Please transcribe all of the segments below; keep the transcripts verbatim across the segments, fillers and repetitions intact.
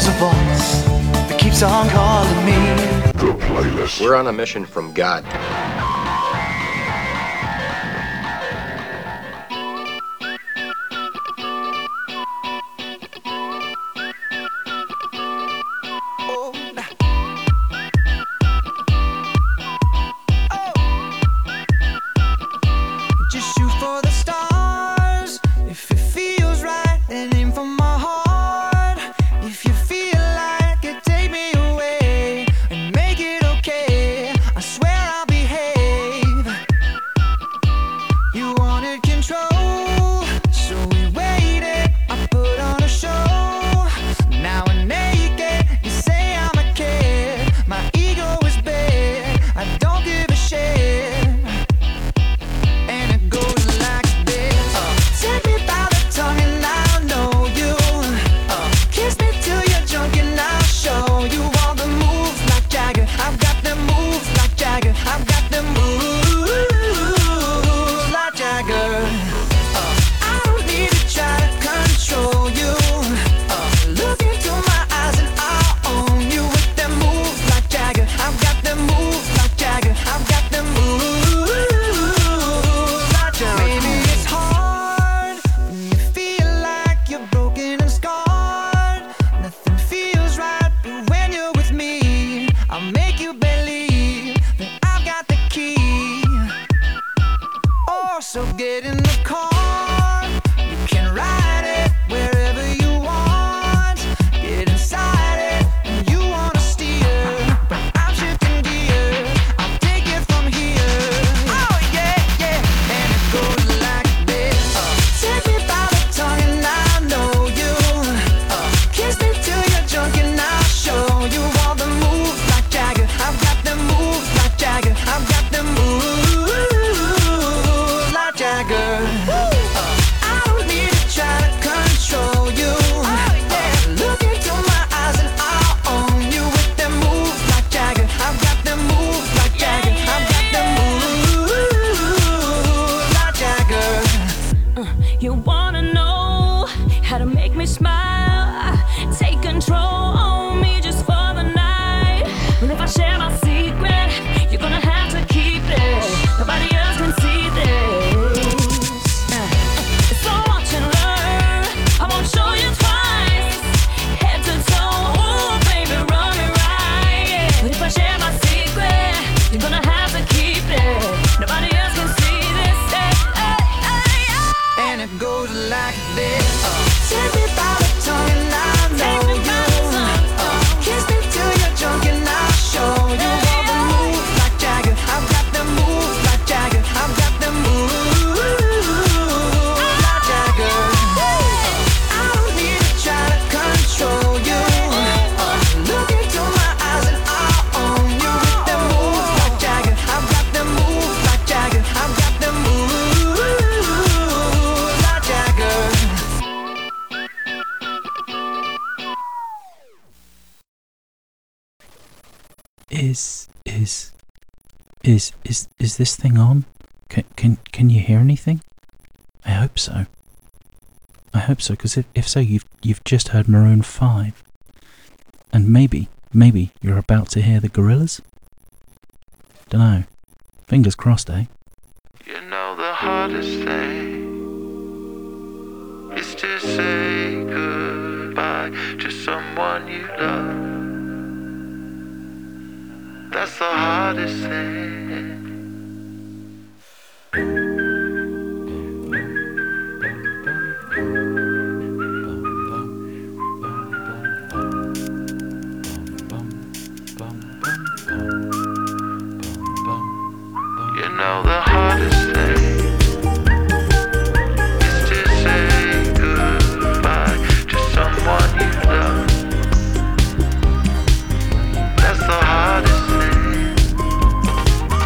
there's a voice that keeps on calling me. The Playlist. We're on a mission from God. Is is is is is this thing on? Can can can you hear anything? I hope so. I hope so, because if if so, you've you've just heard Maroon five, and maybe maybe you're about to hear the Gorillaz. Dunno. Fingers crossed, eh? You know the hardest thing is to say goodbye to someone you love. That's the hardest thing. You know the hardest thing is to say goodbye to someone you love. That's the hardest thing.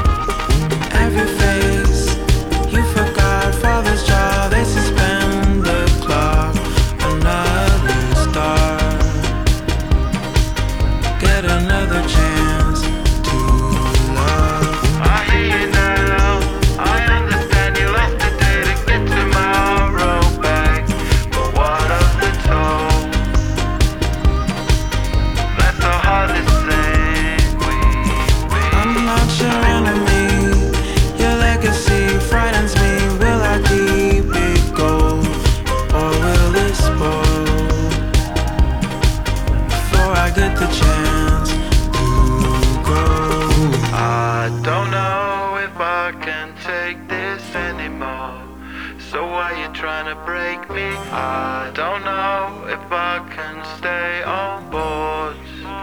trying to break me. I don't know if I can stay on board.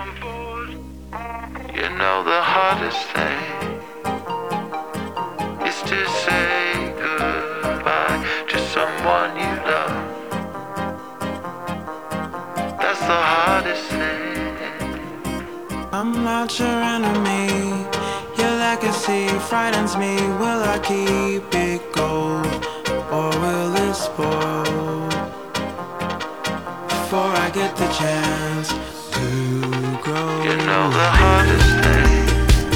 You know the hardest thing is to say goodbye to someone you love. That's the hardest thing. I'm not your enemy. Your legacy frightens me. Will I keep it gold, or will it spoil before I get the chance to grow? You know the hardest thing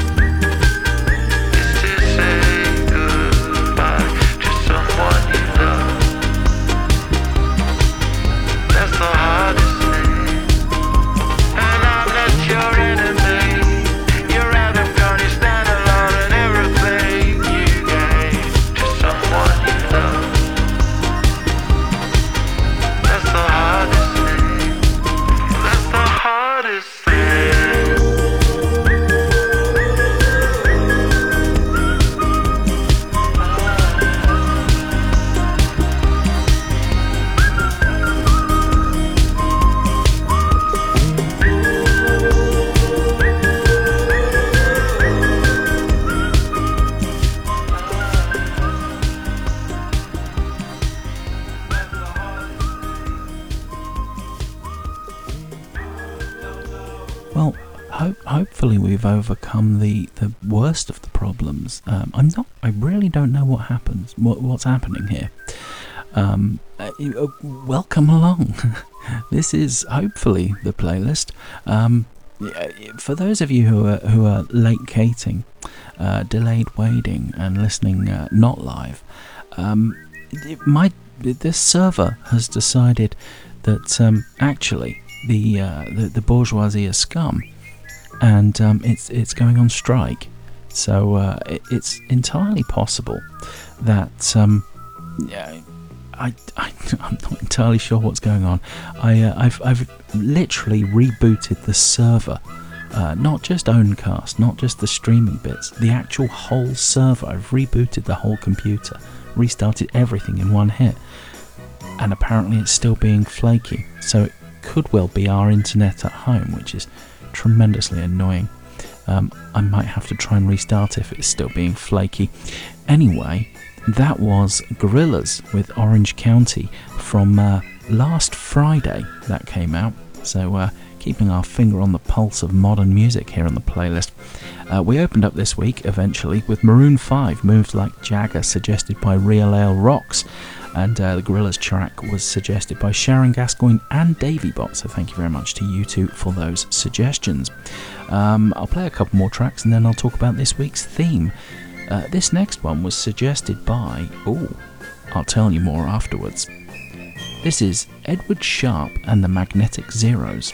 is to say goodbye to someone you love. That's the hardest thing. And I'm not your enemy. You're out of gun, you stand alone, and everything you gave to someone you love. That's the hardest thing. That's the hardest thing. Well, ho- hopefully we've overcome the, the worst of the problems. Um, I'm not. I really don't know what happens. What, what's happening here? Um, uh, uh, welcome along. This is hopefully the playlist. Um, yeah, for those of you who are who are late cating, uh, delayed waiting, and listening uh, not live, um, it might this server has decided that um, actually. The, uh, the the bourgeoisie is scum, and um, it's it's going on strike. So uh, it, it's entirely possible that um, yeah, I, I I'm not entirely sure what's going on. I uh, I've I've literally rebooted the server, uh, not just Owncast, not just the streaming bits, the actual whole server. I've rebooted the whole computer, restarted everything in one hit, and apparently it's still being flaky. So it could well be our internet at home, which is tremendously annoying. Um, I might have to try and restart if it's still being flaky. Anyway, that was Gorillaz with Orange County from uh, last Friday that came out. So uh, keeping our finger on the pulse of modern music here on the playlist. Uh, we opened up this week eventually with Maroon five, Moves Like Jagger, suggested by Real Ale Rocks. And uh, the Gorillaz track was suggested by Sharon Gascoigne and Davy Bot, so thank you very much to you two for those suggestions. Um, I'll play a couple more tracks and then I'll talk about this week's theme. Uh, this next one was suggested by... Oh, I'll tell you more afterwards. This is Edward Sharpe and the Magnetic Zeros.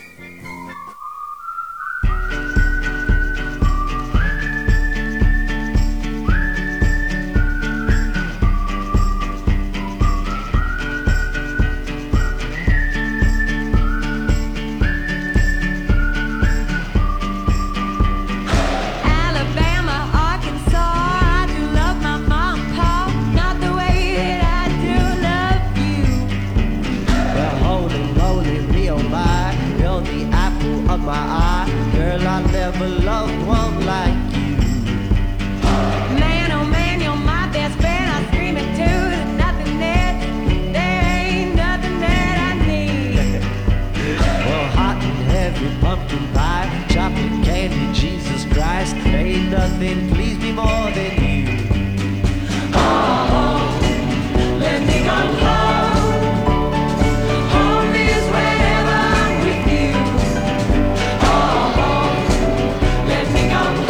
Let me go.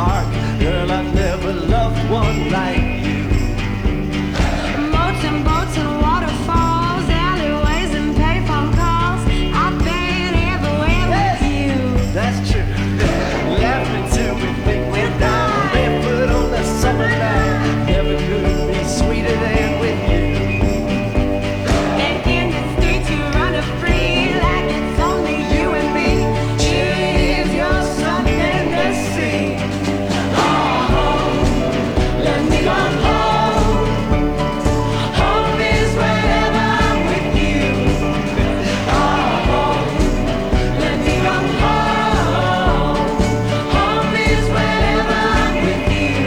park. Girl, I never loved one like you. Boats and boats and waterfalls, alleyways and payphone calls. I've been everywhere with you. That's true. Laughing till we think we're down, barefoot on the summer night. Never could be sweeter than with you. And in the streets you run a free like it's only you and me. If you're something to see. Oh, let me go home. Home is wherever I'm with you. Oh, let me go home. Home is wherever I'm with you.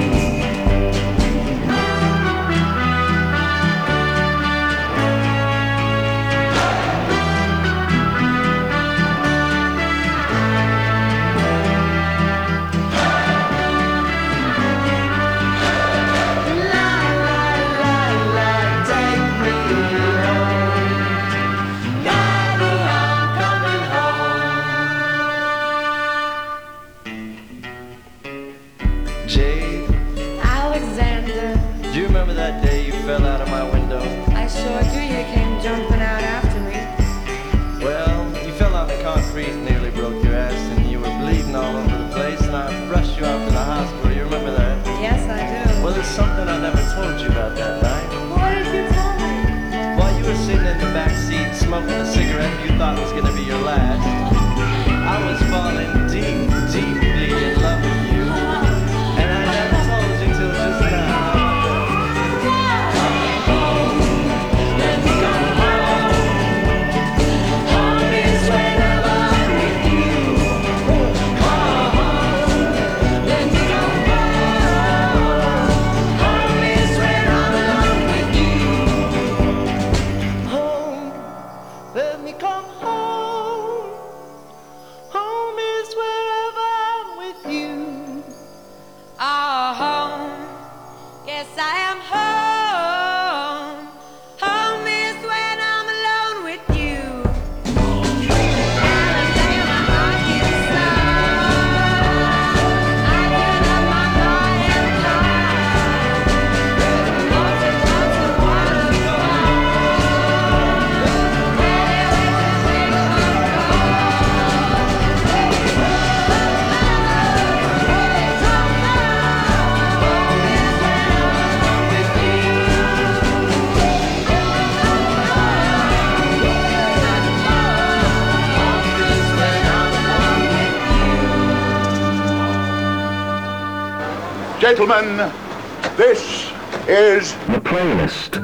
Jade, Alexander, do you remember that day you fell out of my window? I sure do. You came jumping out after me. Well, you fell on the concrete, nearly broke your ass, and you were bleeding all over the place, and I rushed you out to the hospital. You remember that? Yes, I do. Well, there's something I never told you about that night. What did you tell me? While you were sitting in the back seat smoking a cigarette you thought was going to be your last, I was falling deep, deeply in love with you. And I never told you till just now. Let me go home. Home is wherever I'm with you. Oh, let me go home. Home is where I'm alone with you. Home, let me come home. Home is wherever I'm with you. Oh, home. Yes, I am home. Home is when I'm alone with you. Alabama, I get sun. I get up my garden high. Boats and boats and waterfalls. Gentlemen, this is The playlist.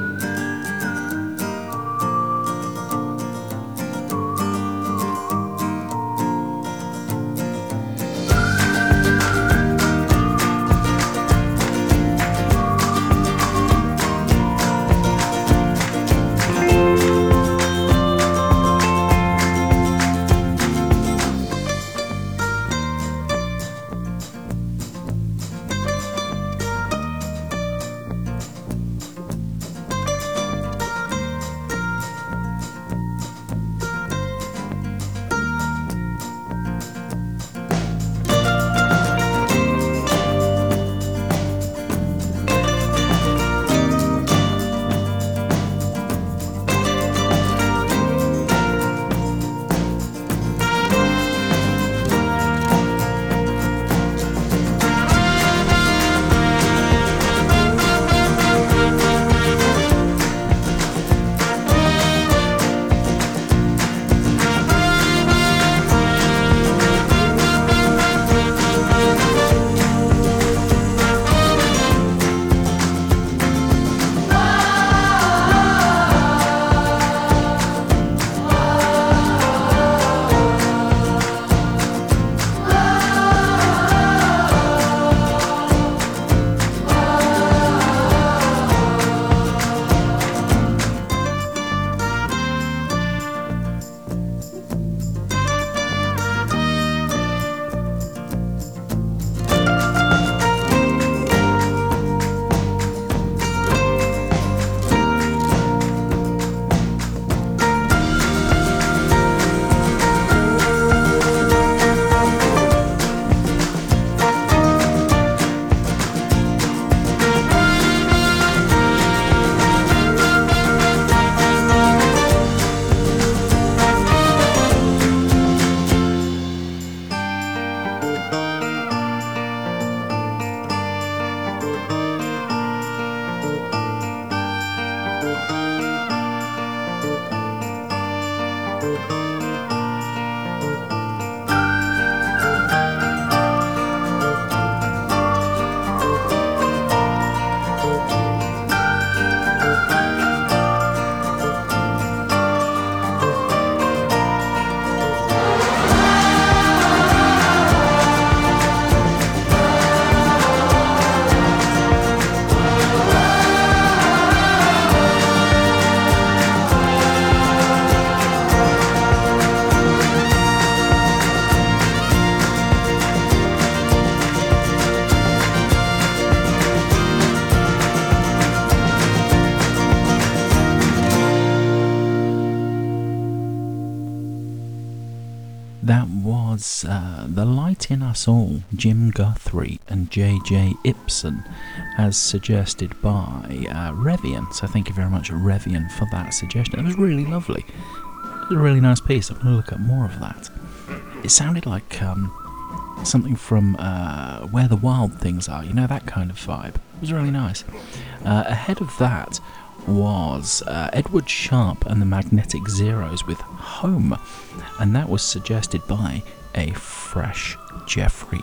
was uh, The Light in Us All, Jim Guthrie and J J Ibsen, as suggested by uh, Revian. So thank you very much, Revian, for that suggestion. It was really lovely. It was a really nice piece. I'm going to look at more of that. It sounded like um, something from uh, Where the Wild Things Are, you know, that kind of vibe. It was really nice. Uh, ahead of that was uh, Edward Sharpe and the Magnetic Zeros with Home, and that was suggested by a fresh Jeffrey.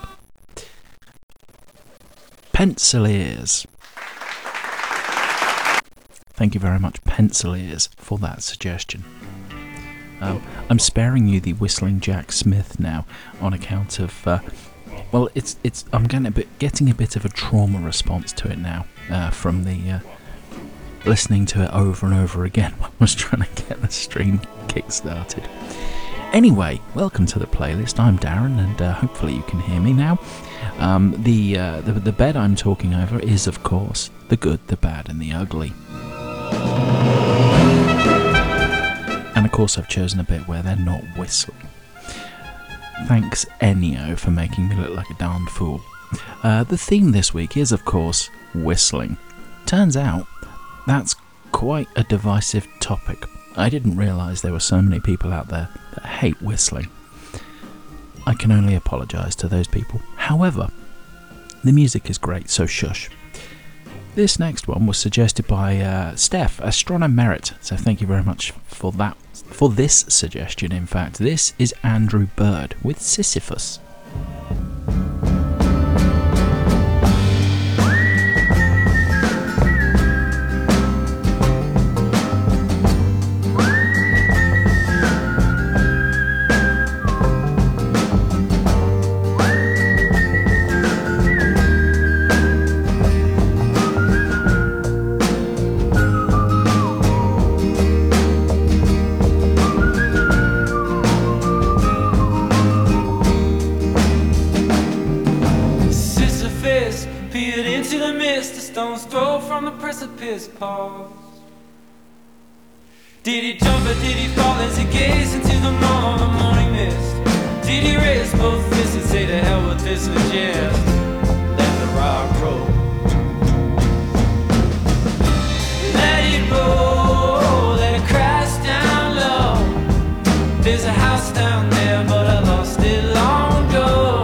Pencil Ears. Thank you very much, Pencil Ears, for that suggestion. Um, I'm sparing you the Whistling Jack Smith now on account of, uh, well, it's it's. I'm getting a bit getting a bit of a trauma response to it now uh, from the uh, listening to it over and over again when I was trying to get the stream kick-started. Anyway, welcome to the playlist. I'm Darren, and uh, hopefully you can hear me now. Um, the, uh, the the bed I'm talking over is, of course, the good, the bad, and the ugly. And of course, I've chosen a bit where they're not whistling. Thanks, Ennio, for making me look like a darned fool. Uh, the theme this week is, of course, whistling. Turns out, that's quite a divisive topic. I didn't realise there were so many people out there that hate whistling. I can only apologise to those people. However, the music is great, so shush. This next one was suggested by uh, Steph, Astronom Merit, so thank you very much for that, for this suggestion. In fact, this is Andrew Bird with Sisyphus. Pause. Did he jump or did he fall as he gazed into the morn, the morning mist? Did he raise both fists and say to hell with this and just let the rock roll? Let it roll, let it crash down low. There's a house down there, but I lost it long ago.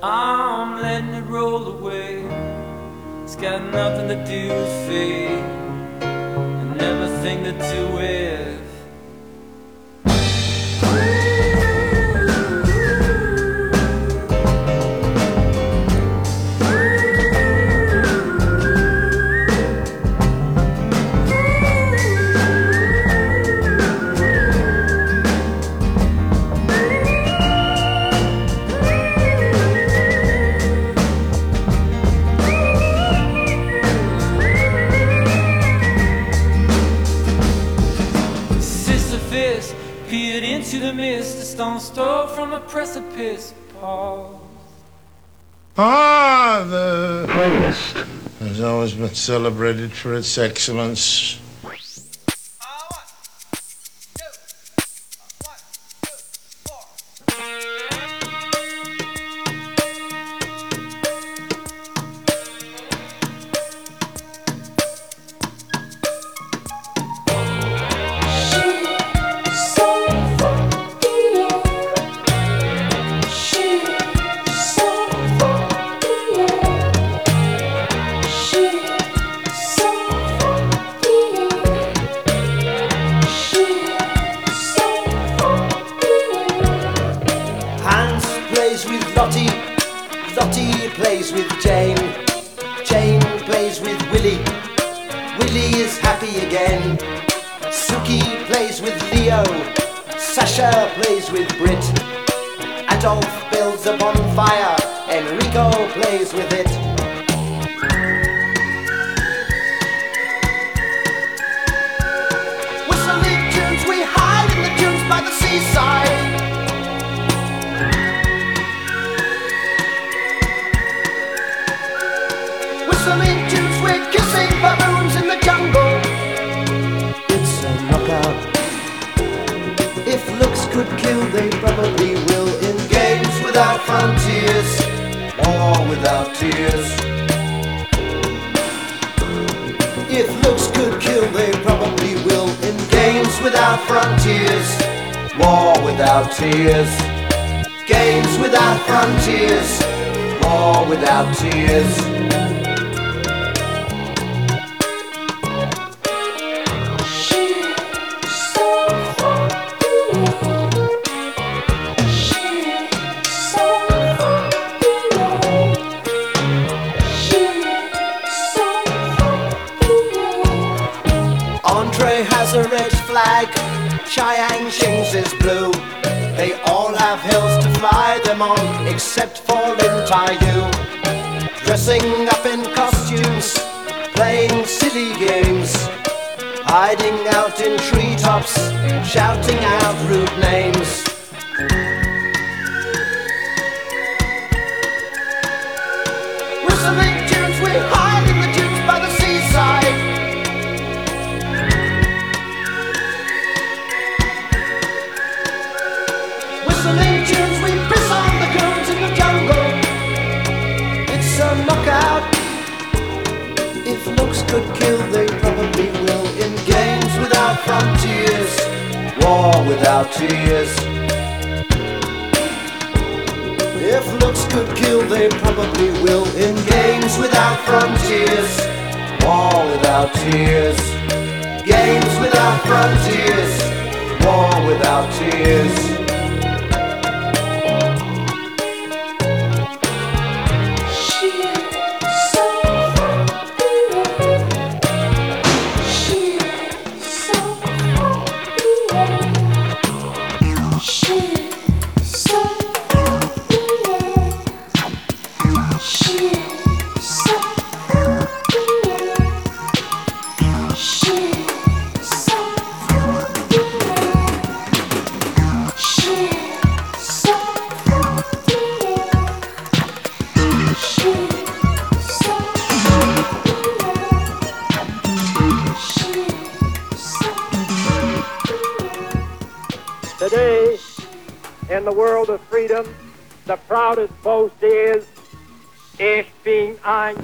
I'm letting it roll away. It's got nothing to do with fate and everything to do with peered into the mist, a stone throw from a precipice. Pause. Ah, the playlist has always been celebrated for its excellence. Today, in the world of freedom, the proudest boast is, Ich bin ein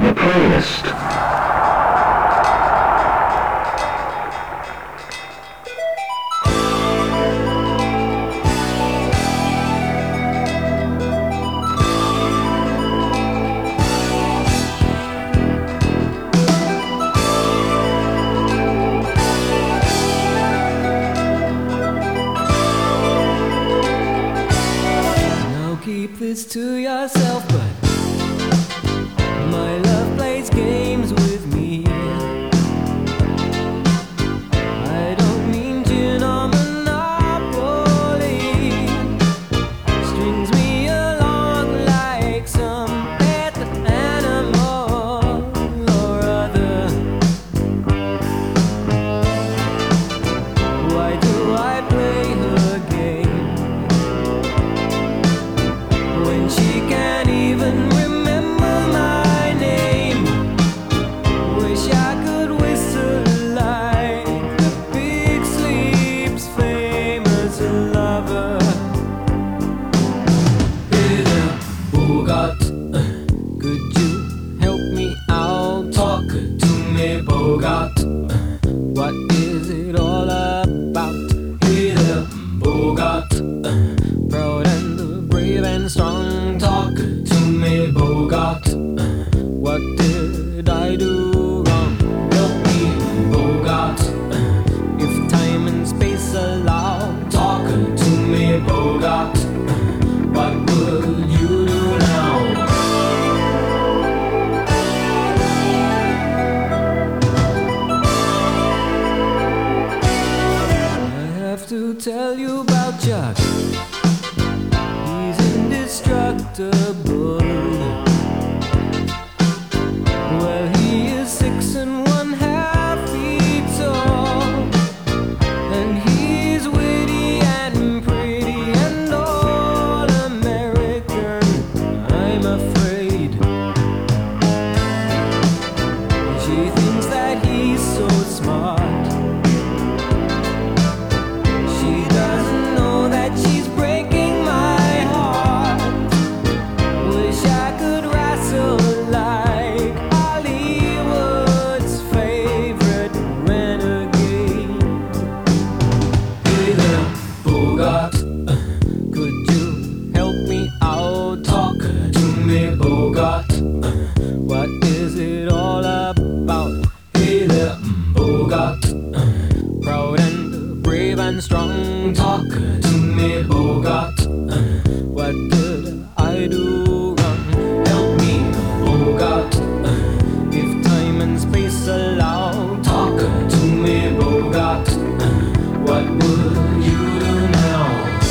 to yourself, but my love plays games with me. I don't mean gin or Monopoly. Strings me along like some pet animal or other. Why do I play her game when she can't even remember my name? Wish I could whistle like the Big Sleep's famous lover. Hey there, Bogart, uh, could you help me out? Talk to me, Bogart. Uh, what is it all about? Hey there, Bogart, uh, proud and brave and strong. Talk to me, Bogart. Uh, what did I do wrong? Help me, Bogart. Uh, if time and space allow, talk to me, Bogart. Uh, what will you do now? I have to tell you about Chuck. He's indestructible. Well, he is six and one half feet tall, and he's witty and pretty and all American, I'm afraid. She thinks that he's so smart. She doesn't know that she's breaking my heart. Wish I could wrestle like Hollywood's favorite renegade. Hey there, Bogart, uh, could you help me out? Talk to me, Bogart. Uh, what is it all about? Hey there, Bogart, uh, proud and brave and strong. Talk to me, Bogart. Uh, what did I do wrong? Help me, Bogart. Uh, if time and space allow, talk to me, Bogart. Uh, what will you do now?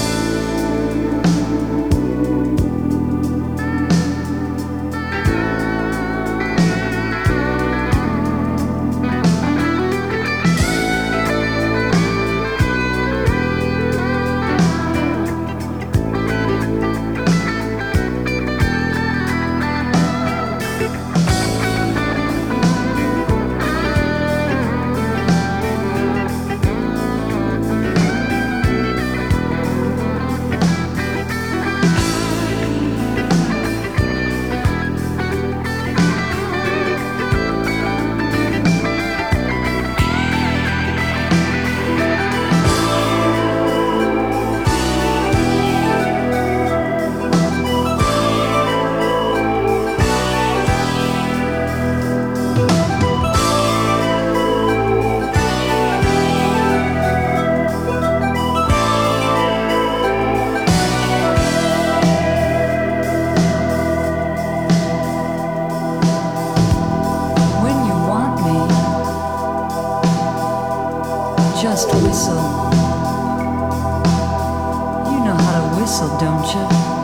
When you want me, just whistle. You know how to whistle, don't you?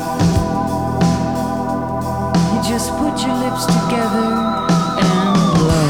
You just put your lips together and blow.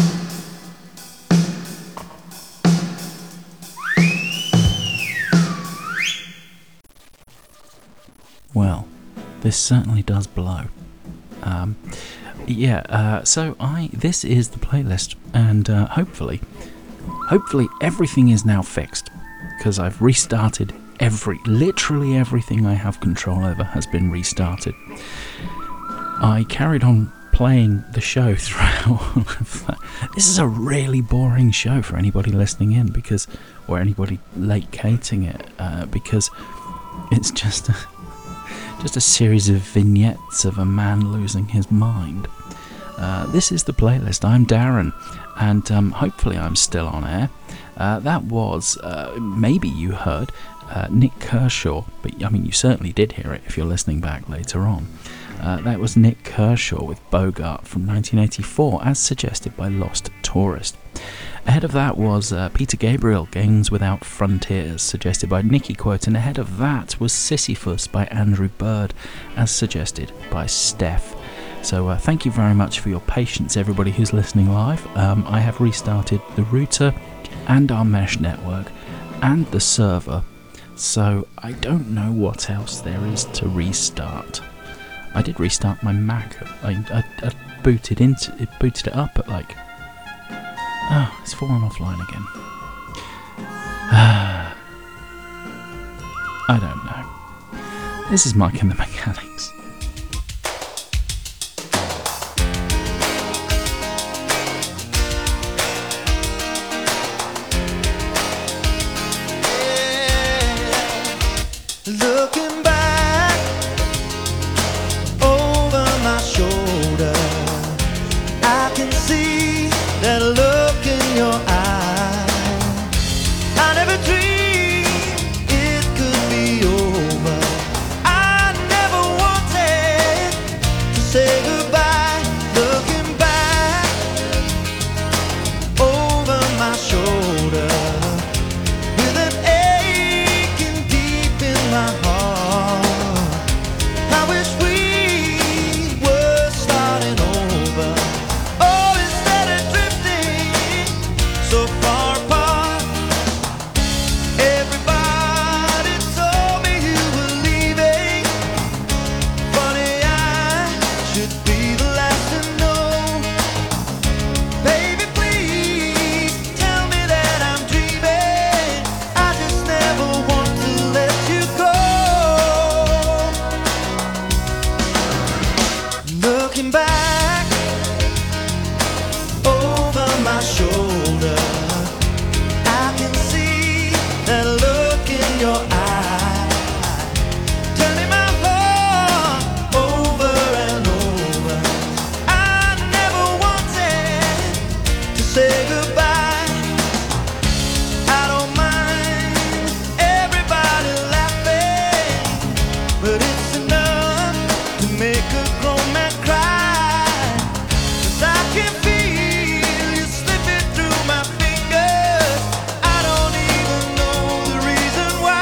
Well, this certainly does blow. Um, yeah, uh, so I this is the playlist, and uh, hopefully, hopefully everything is now fixed, because I've restarted every, literally everything I have control over has been restarted. I carried on playing the show throughout all of that. This is a really boring show for anybody listening in, because, or anybody locating it, uh, because it's just a, just a series of vignettes of a man losing his mind. Uh, this is the playlist. I'm Darren, and um, hopefully I'm still on air. Uh, that was, uh, maybe you heard, uh, Nick Kershaw, but I mean you certainly did hear it if you're listening back later on. Uh, that was Nick Kershaw with Bogart from nineteen eighty-four, as suggested by Lost Tourist. Ahead of that was uh, Peter Gabriel, Games Without Frontiers, suggested by Nicky Quote, and ahead of that was Sisyphus by Andrew Bird, as suggested by Steph. So uh, thank you very much for your patience, everybody who's listening live. Um, I have restarted the router and our mesh network and the server, so I don't know what else there is to restart. I did restart my Mac. I, I, I booted into it, booted it up at like. Oh, it's fallen offline again. I don't know. This is Mike and the Mechanics. Looking back over my shoulder, I can see that look in your eye. I never dreamed it could be over. I never wanted to say goodbye. Looking back over my shoulder, with an aching deep in my heart, I wish we were starting over. Oh, instead of drifting so far apart. Everybody told me you were leaving. Funny, I should be the last to know. Baby, please tell me that I'm dreaming. I just never want to let you go. Looking back over my shoulder, I can see that look in your eye, turning my heart over and over. I never wanted to say goodbye. I don't mind everybody laughing, but it's enough to make a grown man cry. 'Cause I can feel you slipping through my fingers. I don't even know the reason why.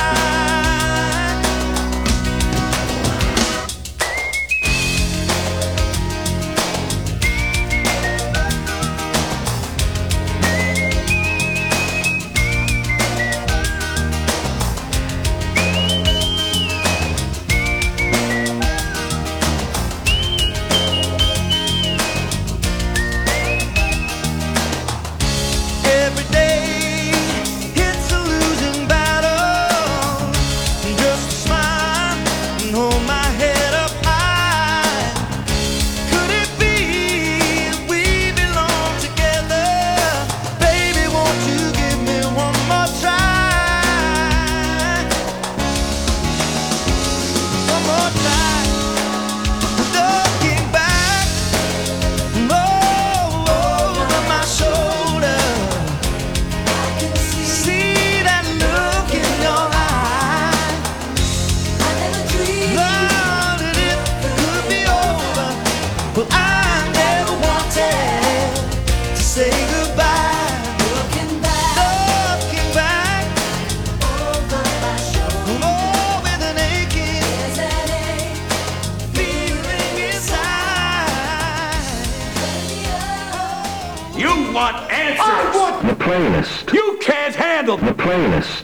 Every day it's a losing battle. Just smile and hold my head up high. Could it be that we belong together? Baby, won't you give me one more try? One more try. Looking back oh, over my shoulder, see that look in your eye. I never dreamed Lord, that it could be over, but I never wanted to say goodbye. Looking back, looking back over my shoulder, oh, with an aching, there's an ache, feeling inside. You want answers? I want The playlist. You can't handle The playlist.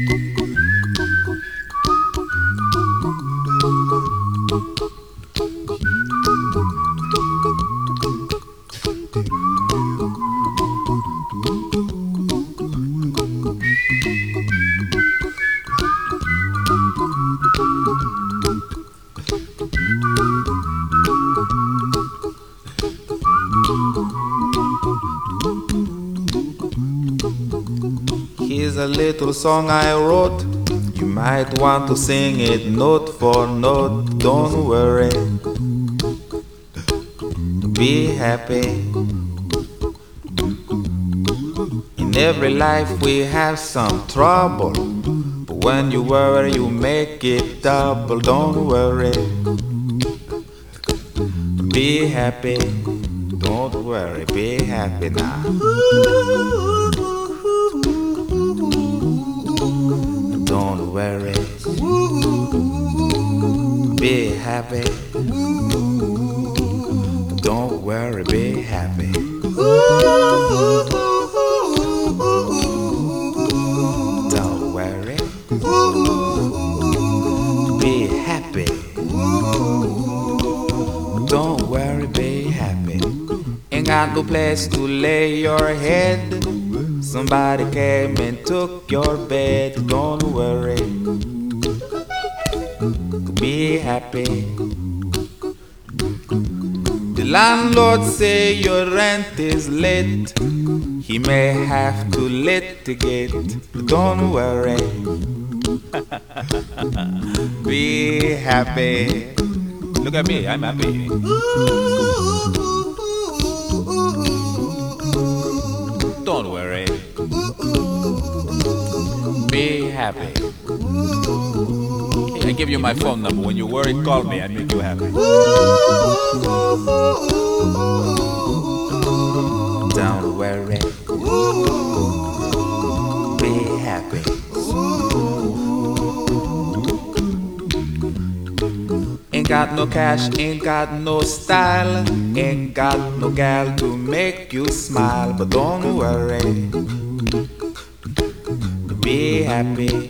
Here's a little song I wrote. You might want to sing it note for note. Don't worry. Be happy. In every life we have some trouble, but when you worry, you make it double. Don't worry, be happy. Don't worry, be happy now. Don't worry, be happy. Don't worry, be happy. Don't worry, be happy. Don't worry, be happy. Ain't got no place to lay your head. Somebody came and took your bed. Don't worry, be happy. The landlord say your rent is late. He may have to litigate. Don't worry, be happy. Look at me, I'm happy. Don't worry, be happy. I give you my phone number. When you're worried, call me. I make you happy. Don't worry, be happy. Ain't got no cash, ain't got no style, ain't got no gal to make you smile. But don't worry, be happy.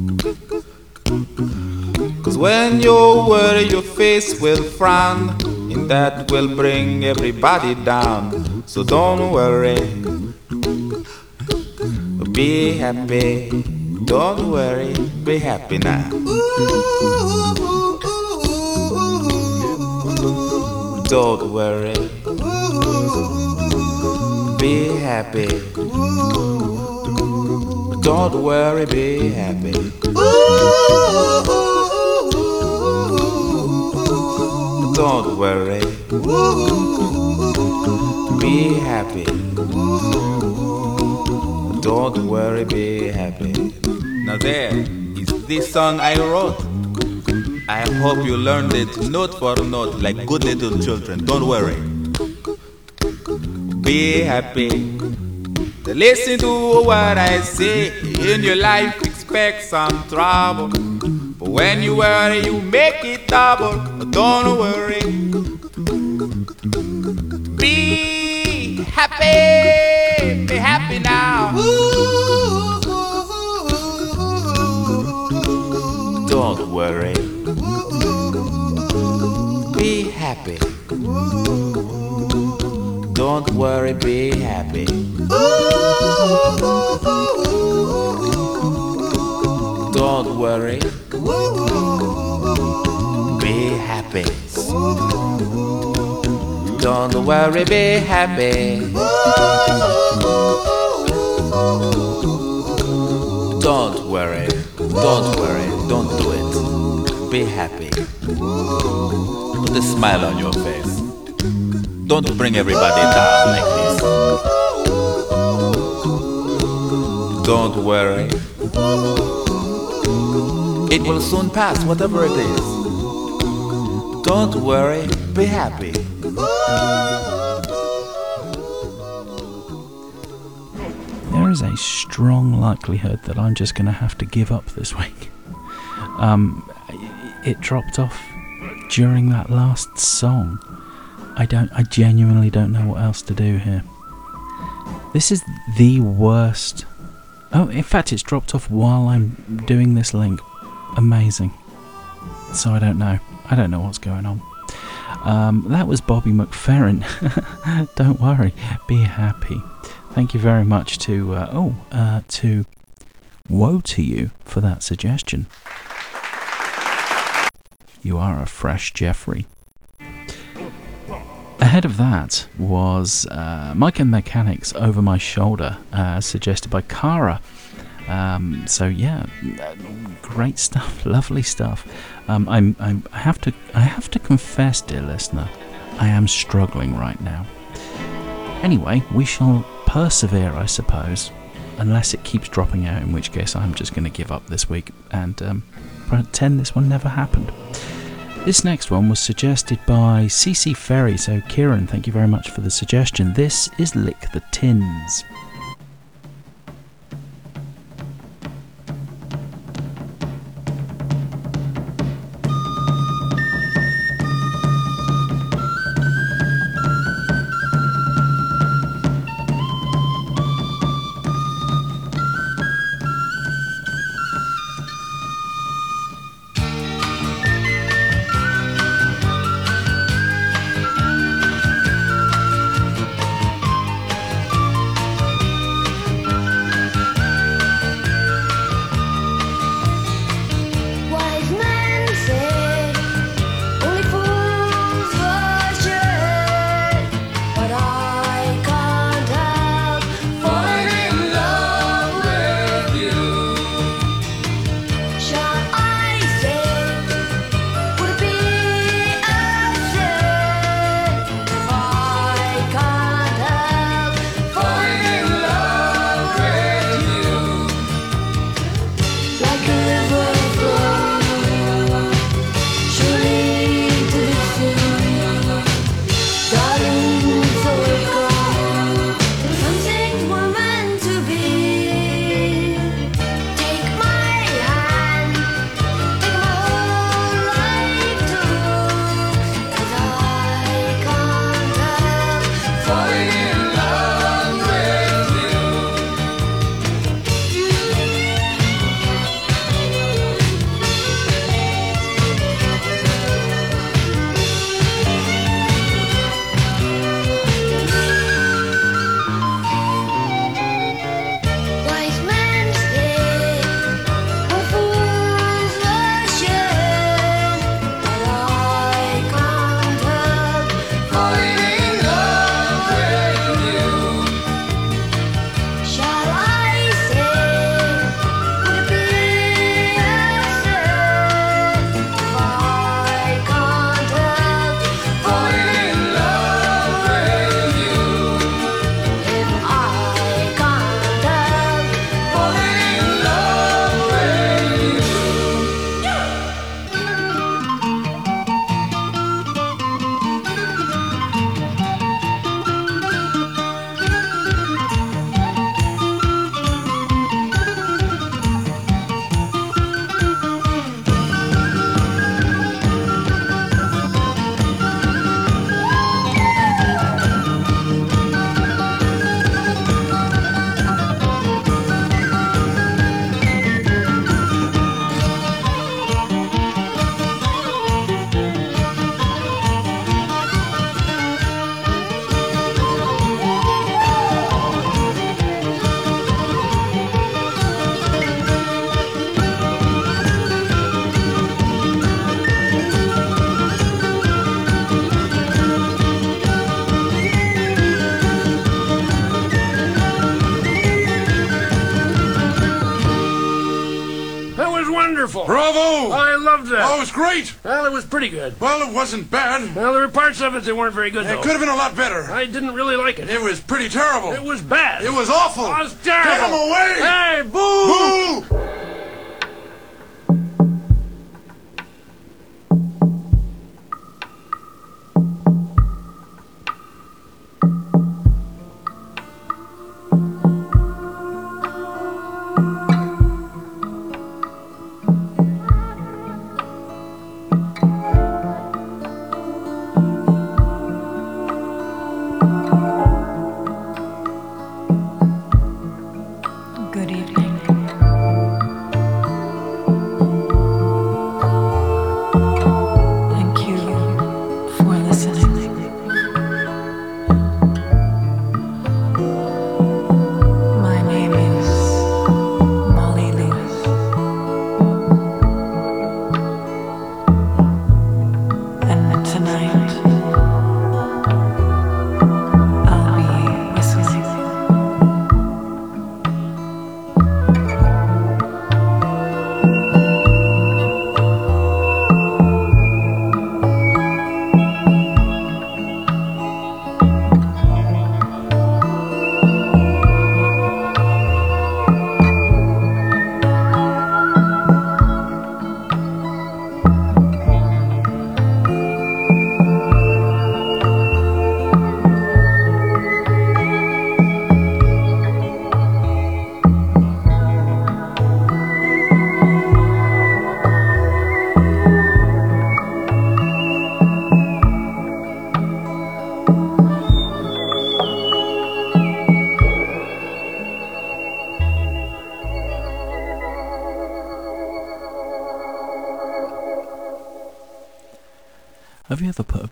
Cause when you worry, your face will frown, and that will bring everybody down. So don't worry, be happy. Don't worry, be happy now. Don't worry, be happy. Don't worry, be happy. Don't worry, be happy. Don't worry, be happy. Now there is this song I wrote. I hope you learned it note for note like good little children. Don't worry, be happy. Listen to what I say. In your life expect some trouble, but when you worry you make it double. Don't worry, be happy. Be happy now. Don't worry, be happy. Don't worry, be happy. Don't worry, be happy. Don't worry, be happy. Don't worry, don't worry, don't do it. Be happy. Put a smile on your face. Don't bring everybody down like this. Don't worry, it will soon pass, whatever it is. Don't worry, be happy. There is a strong likelihood that I'm just going to have to give up this week. Um, it dropped off during that last song. I don't. I genuinely don't know what else to do here. This is the worst. Oh, in fact, it's dropped off while I'm doing this link. Amazing. So I don't know. I don't know what's going on. Um, that was Bobby McFerrin. Don't worry. Be happy. Thank you very much to uh, oh uh, to Woe to You for that suggestion. You are a fresh Jeffrey. Ahead of that was uh, Mike and Mechanics Over My Shoulder, uh, suggested by Cara. Um, so yeah, great stuff, lovely stuff. Um, I'm, I'm, I have to, I have to confess, dear listener, I am struggling right now. Anyway, we shall persevere, I suppose. unless it keeps dropping out, in which case I'm just going to give up this week and um, pretend this one never happened. This next one was suggested by C C Ferry, so Kieran, thank you very much for the suggestion. This is Lick the Tins. wonderful. Bravo! I loved that. Oh, it was great. Well, it was pretty good. Well, it wasn't bad. Well, there were parts of it that weren't very good, It though. could have been a lot better. I didn't really like it. It was pretty terrible. It was bad. It was awful. It was terrible. Get him away! Hey, boo! Boo! Good evening.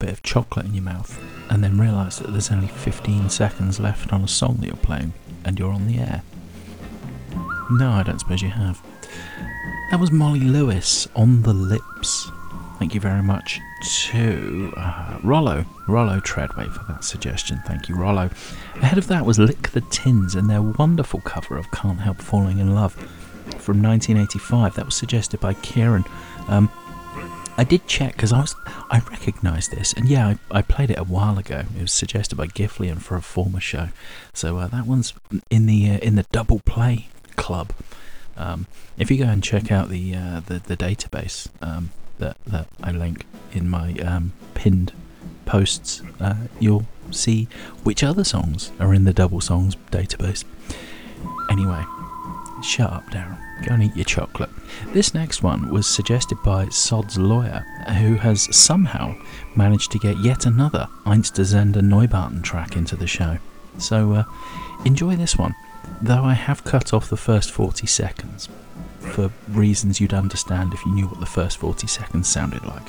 bit of chocolate in your mouth and then realise that there's only fifteen seconds left on a song that you're playing and you're on the air? No, I don't suppose you have. That was Molly Lewis, On the Lips. Thank you very much to uh, Rollo, Rollo Treadway for that suggestion. Thank you, Rollo. Ahead of that was Lick the Tins and their wonderful cover of Can't Help Falling in Love from nineteen eighty-five. That was suggested by Kieran. Um, I did check because I was I recognised this, and yeah, I, I played it a while ago. It was suggested by Giflian for a former show, so uh, that one's in the uh, in the double play club. Um, if you go and check out the uh, the, the database um, that that I link in my um, pinned posts, uh, you'll see which other songs are in the double songs database. Anyway, shut up, Darren. Go and eat your chocolate. This next one was suggested by Sod's Lawyer, who has somehow managed to get yet another Einsterzender Neubauten track into the show. So uh, enjoy this one, though I have cut off the first forty seconds, for reasons you'd understand if you knew what the first forty seconds sounded like.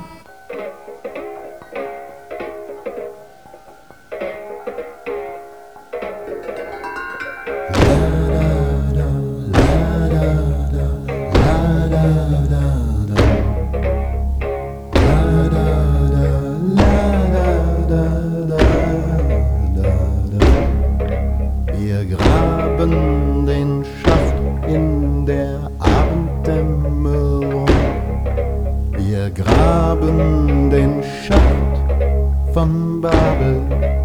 Wir graben den Schacht in der Abenddämmerung. Wir graben den Schacht von Babel.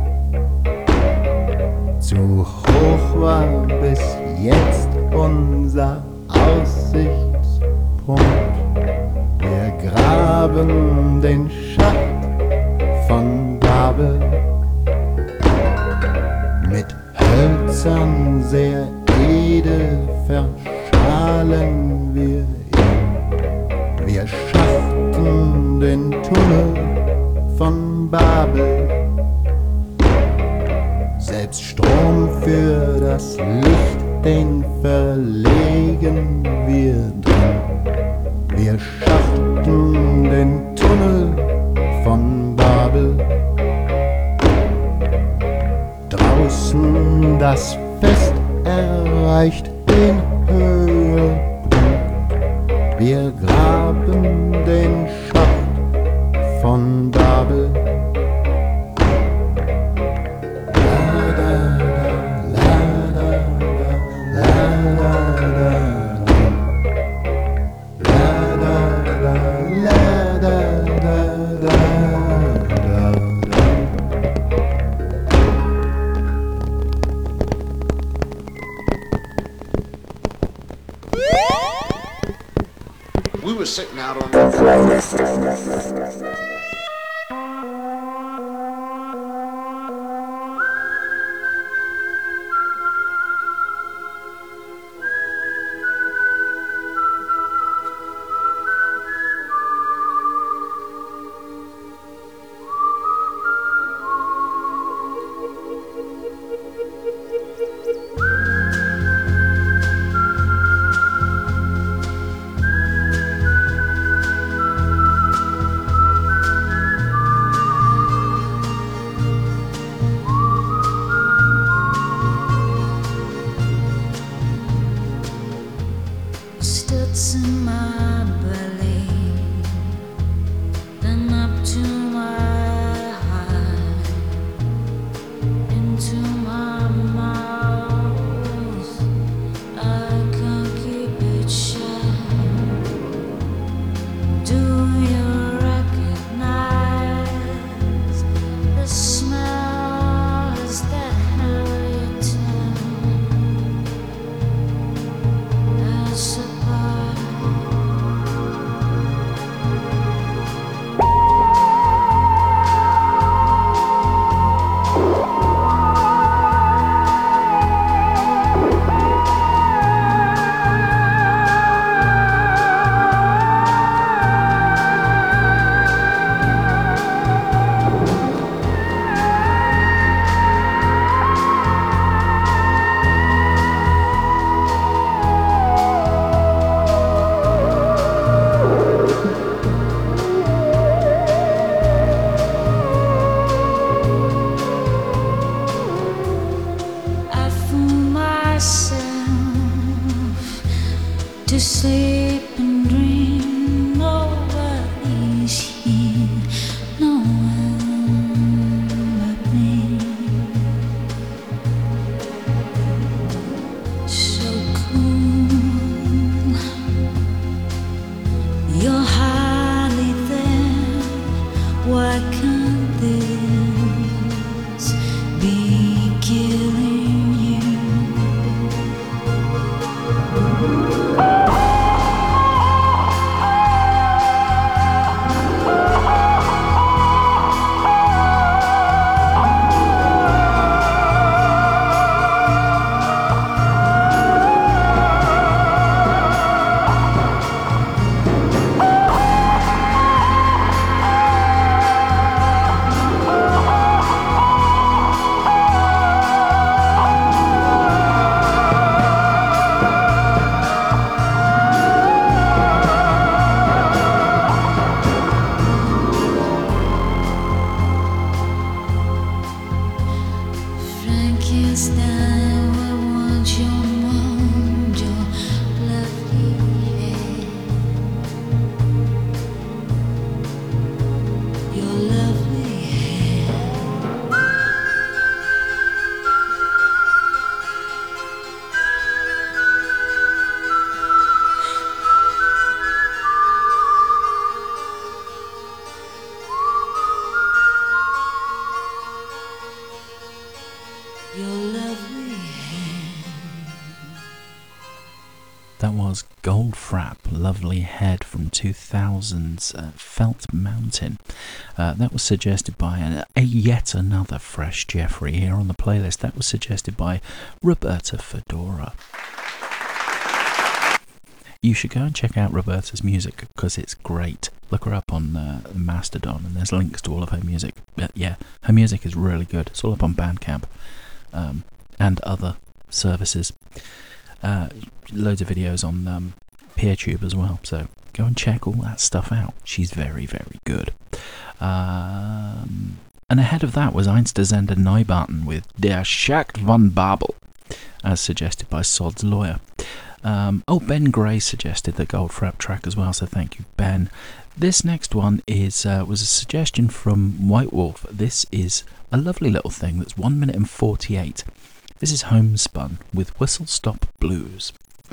Zu hoch war bis jetzt unser Aussichtspunkt. Wir graben den Schacht von Babel. Mit Hölzern sehr edel verschalen wir ihn. Wir schafften den Tunnel von Babel. Selbst Strom für das Licht, den verlegen wir drin. Wir schafften den Tunnel von Babel. Draußen das Fest erreicht den Höhepunkt. Wir graben den Schacht von Babel. We were sitting out on the why can't this be killing you? Frankenstein, I want your mind, your lovely head, your lovely head. Your lovely head. That was Goldfrapp, Lovely Head from two thousand's uh, Felt Mountain. Uh, that was suggested by a, a yet another fresh Jeffrey here on the playlist. That was suggested by Roberta Fedora. You should go and check out Roberta's music because it's great. Look her up on uh, Mastodon and there's links to all of her music. But yeah, her music is really good. It's all up on Bandcamp um, and other services. Uh, loads of videos on um, PeerTube as well, so go and check all that stuff out. She's very, very good. Um, and ahead of that was Einstürzender Neubauten with Der Schacht von Babel, as suggested by Sod's Lawyer. Um, oh, Ben Gray suggested the Goldfrapp track as well, so thank you, Ben. This next one is uh, was a suggestion from White Wolf. This is a lovely little thing that's one minute and forty-eight. This is Homespun with Whistle Stop Blues.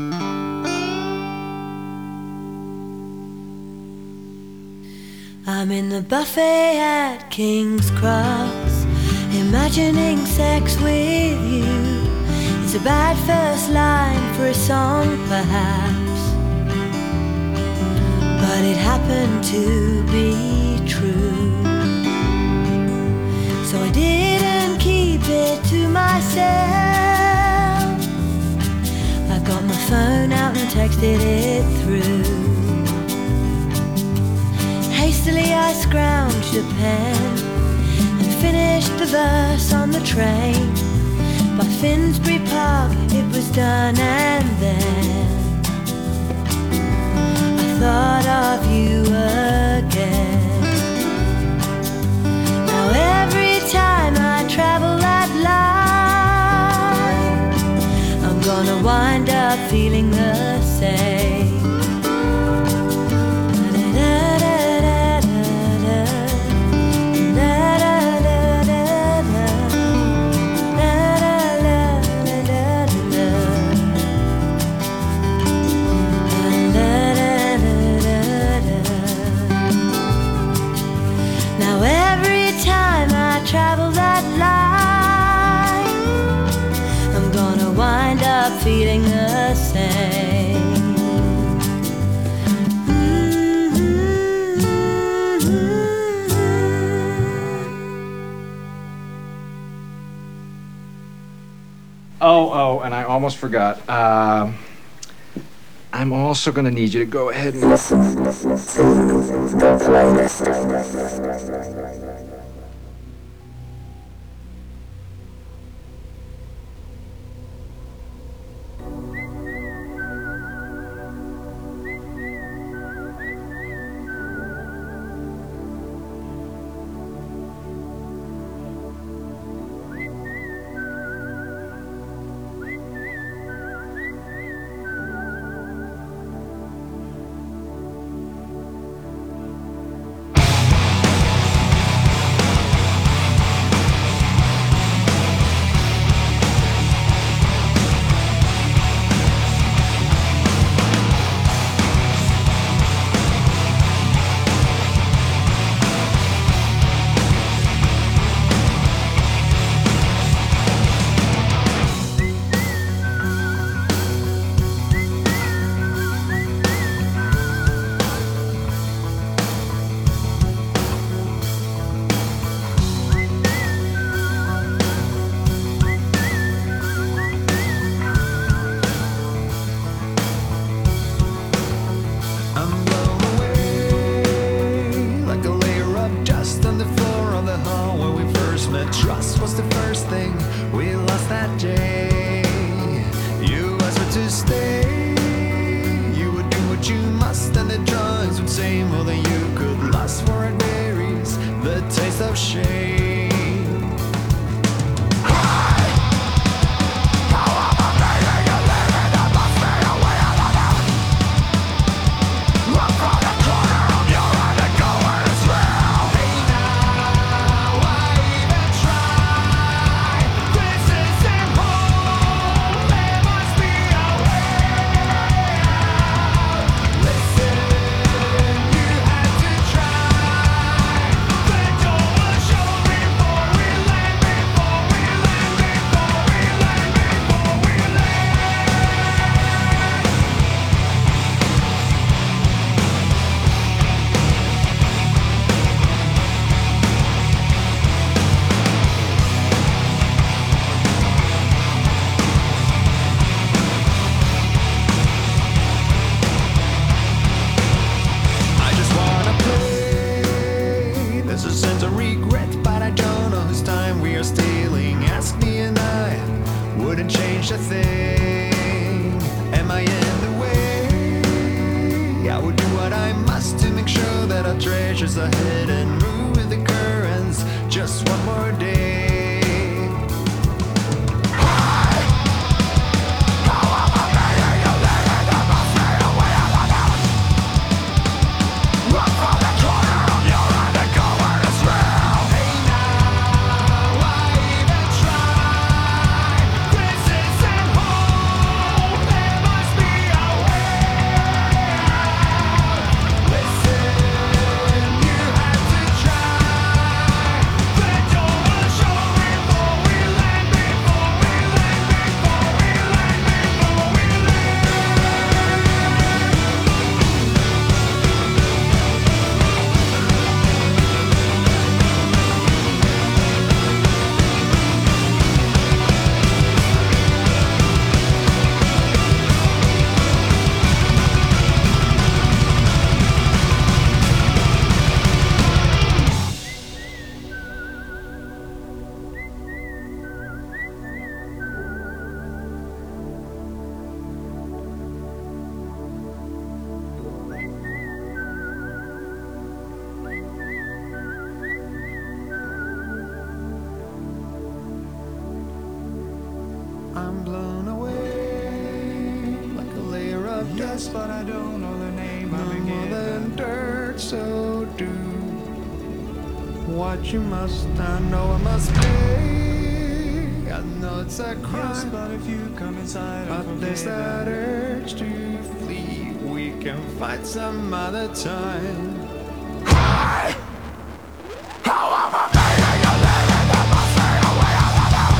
I'm in the buffet at King's Cross, imagining sex with you. It's a bad first line for a song, perhaps, but it happened to be true. So I didn't keep it to myself. I got my phone out and texted it through. Hastily I scrounged a pen and finished the verse on the train. By Finsbury Park it was done, and then I thought of you again. Now every time I travel that line, I'm gonna wind up feeling the same. Travel that line, I'm gonna wind up feeling the same. Oh, oh, and I almost forgot. Um, I'm also gonna need you to go ahead and listen to the playlist. hall where we first met. Trust was the first thing we lost that day. You asked me to stay. You would do what you must, and the drugs would say more than you could lust for. It varies the taste of shame. Ahead and move with the currents just one more day. I'm blown away like a layer of dust, but I don't know the name. No more than dirt, so do what you must. I know I must pay. I know it's a crime, yes, but if you come inside, but there's that urge to flee. We can fight some other time. Hi! However, baby, you live in the must stay away all alone.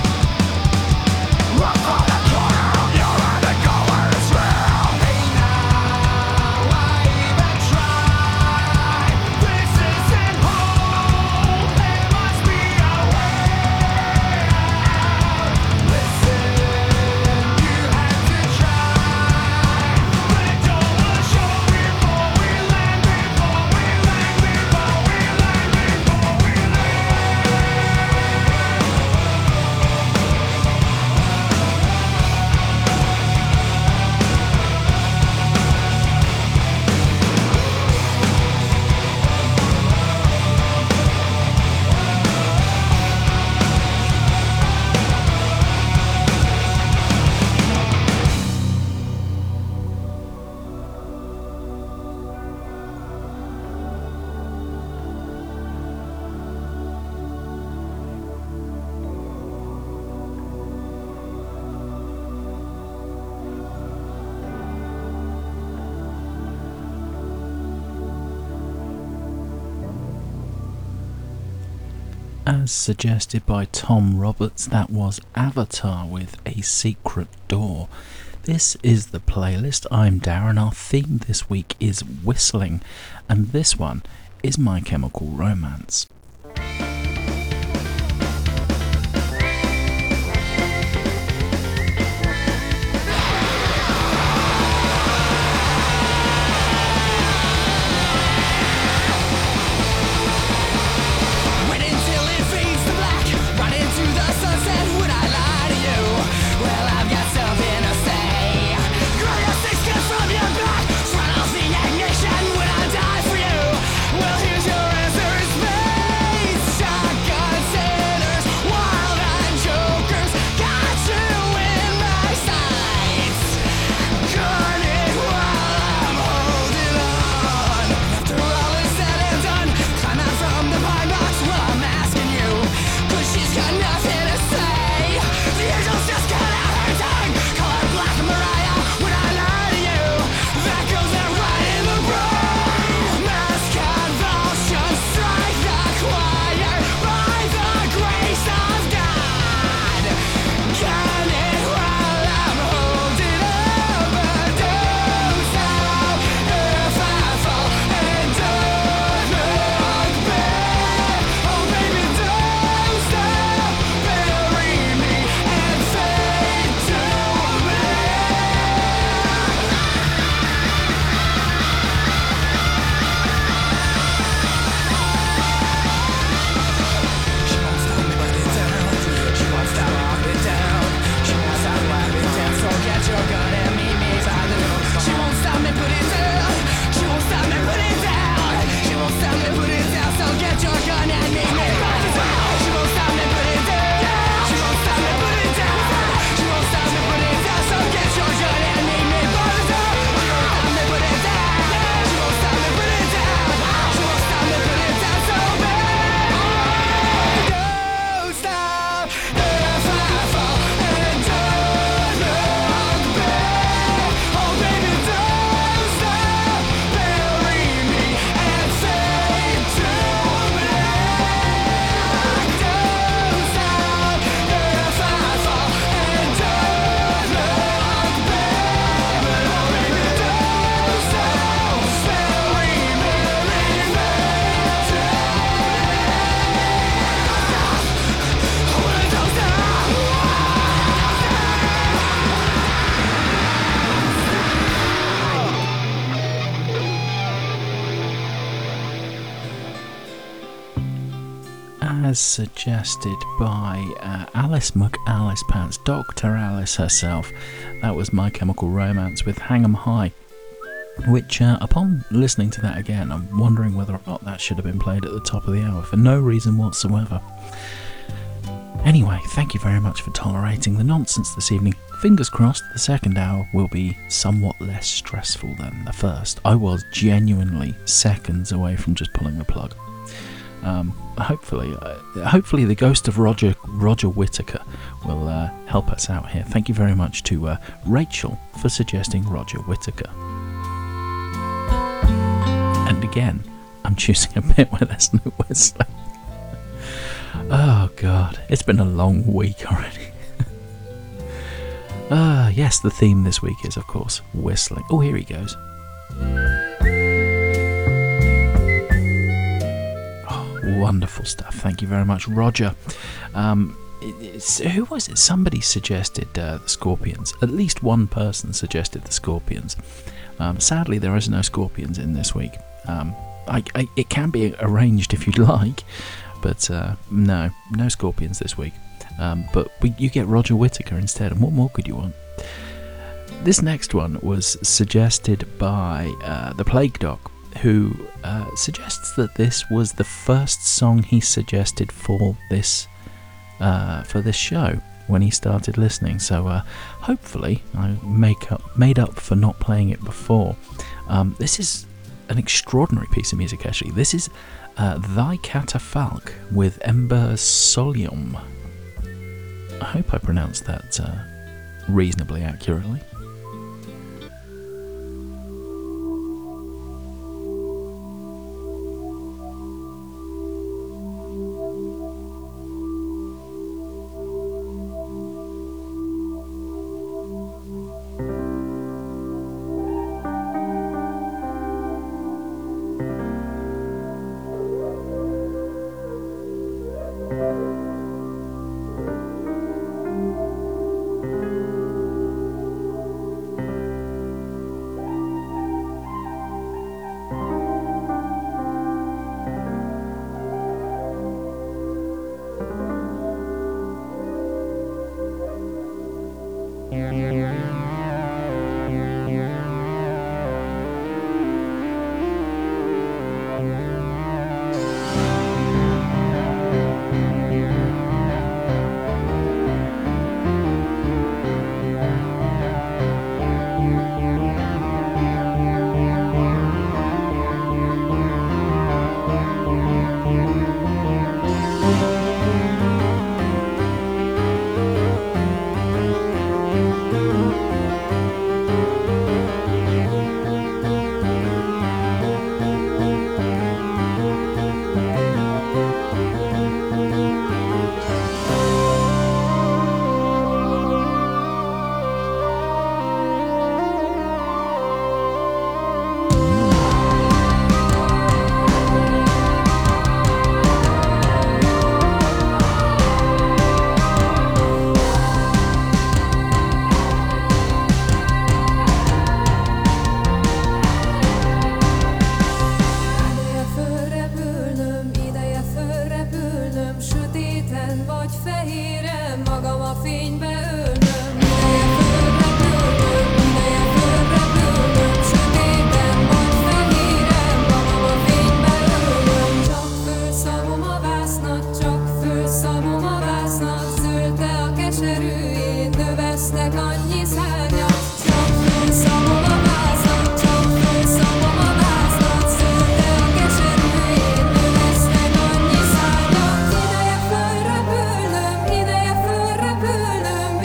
Run for the corner of your hand and go where it's real. Hey now, why even try? This isn't home, there must be a way out. Listen, you had to try. The door was shut before we land, before we land, before we land, before we land. As suggested by Tom Roberts, that was Avatar with A Secret Door. This is the playlist. I'm Darren. Our theme this week is whistling, and this one is My Chemical Romance. Went into as suggested by uh, Alice McAlice Pants, Doctor Alice herself. That was My Chemical Romance with Hang 'em High, which uh, upon listening to that again, I'm wondering whether or not that should have been played at the top of the hour for no reason whatsoever. Anyway, thank you very much for tolerating the nonsense this evening. Fingers crossed the second hour will be somewhat less stressful than the first. I was genuinely seconds away from just pulling the plug. Um, hopefully, uh, hopefully the ghost of Roger Roger Whittaker will uh, help us out here. Thank you very much to uh, Rachel for suggesting Roger Whittaker. And again, I'm choosing a bit where there's no whistling. Oh God, it's been a long week already. Ah, uh, yes, the theme this week is, of course, whistling. Oh, here he goes. Wonderful stuff. Thank you very much, Roger. Um, it's, who was it? Somebody suggested uh, the Scorpions. At least one person suggested the Scorpions. Um, sadly, there is no Scorpions in this week. Um, I, I, it can be arranged if you'd like, but uh, no, no Scorpions this week. Um, but we, you get Roger Whittaker instead, and what more could you want? This next one was suggested by uh, the Plague Dog, who uh, suggests that this was the first song he suggested for this uh, for this show when he started listening. So uh, hopefully I make up made up for not playing it before. Um, this is an extraordinary piece of music, actually. This is uh, Thy Catafalque with Ember Solium. I hope I pronounced that uh, reasonably accurately. Ideje fölrepülnöm,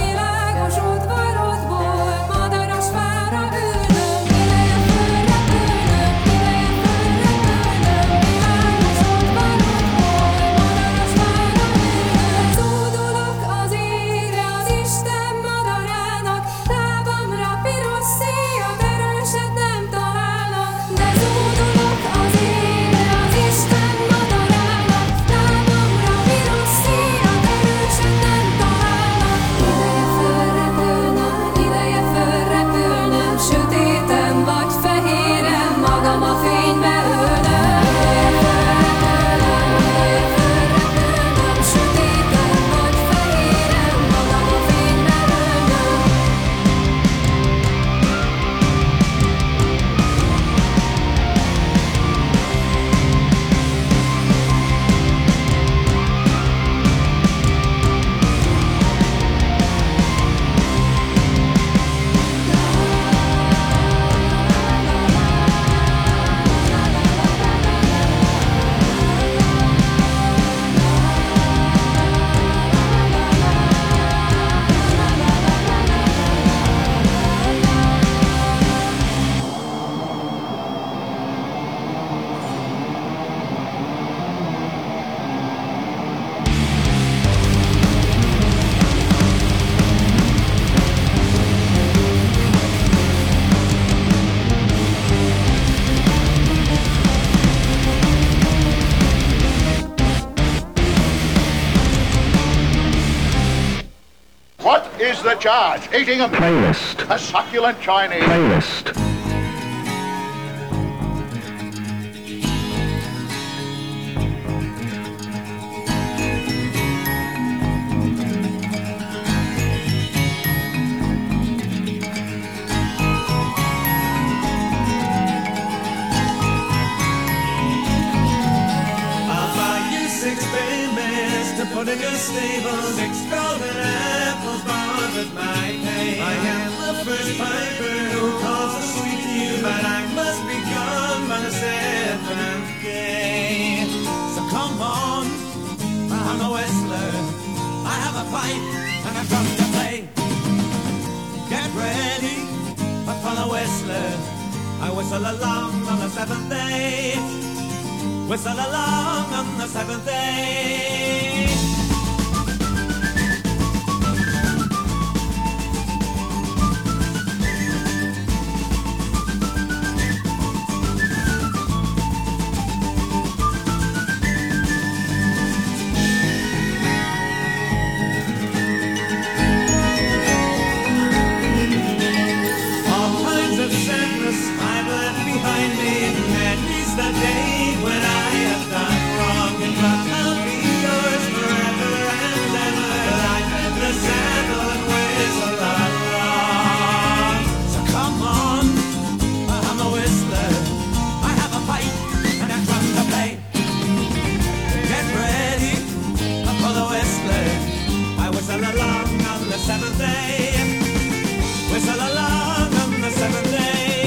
is the charge? Eating a Playlist. A succulent Chinese. Playlist. I'll buy you six babies to put in your stable, six golden apples bought with my pay. I am the first piper who calls a sweet you, but I must be gone by the seventh day. So come on, I'm a whistler. I have a pipe and a drum to play. Get ready for the whistler. I whistle along on the seventh day. Whistle along on the seventh day. All kinds of sadness I've left behind me. Many's the day when I have done wrong, but I'll be yours forever and ever. I'm in the saddle and whistle along. So come on, I'm a whistler. I have a pipe and a drum to play. Get ready for the whistler. I whistle along on the seventh day. Whistle along on the seventh day.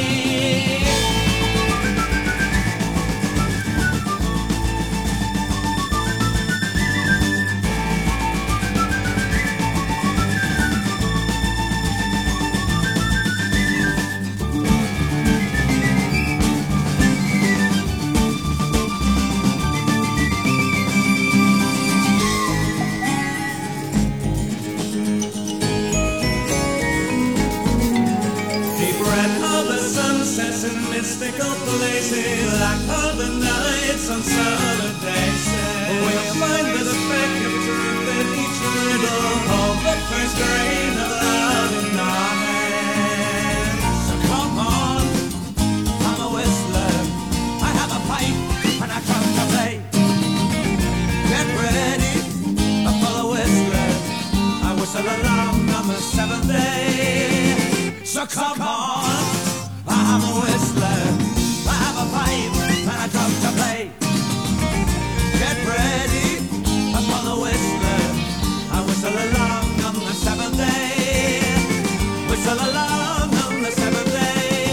Deep red are the sunsets in mystical places, like all the nights on summer days. We'll find the speck of truth in each riddle, hold the first grain of love in our hands. So come on, I'm a whistler. I have a pipe and I come to play. Get ready for the whistler. I whistle along on the seventh day. So come on, I'm a whistler. I have a pipe and a drum to play. Get ready for the whistler. I whistle along on the seventh day. Whistle along on the seventh day.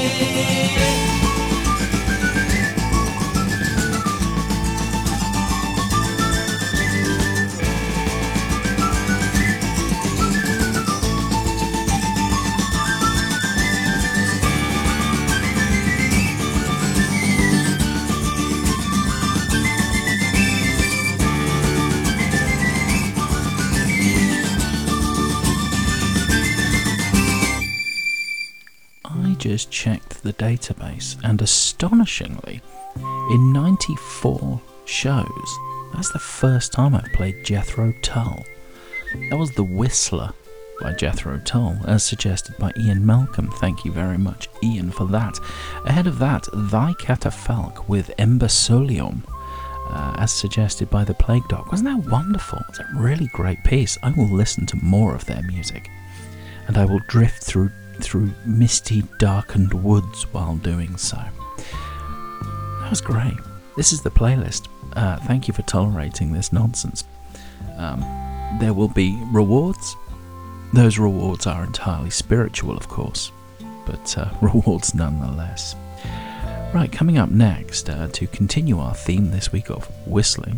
I just checked the database, and astonishingly, in ninety-four shows, that's the first time I've played Jethro Tull. That was The Whistler by Jethro Tull, as suggested by Ian Malcolm. Thank you very much, Ian, for that. Ahead of that, Thy Catafalque with Embasolium, uh, as suggested by The Plague Dog. Wasn't that wonderful? It's a really great piece. I will listen to more of their music, and I will drift through through misty, darkened woods while doing so. That was great. This is the playlist. Uh, thank you for tolerating this nonsense. Um, there will be rewards. Those rewards are entirely spiritual, of course, but uh, rewards nonetheless. Right, coming up next, uh, to continue our theme this week of whistling,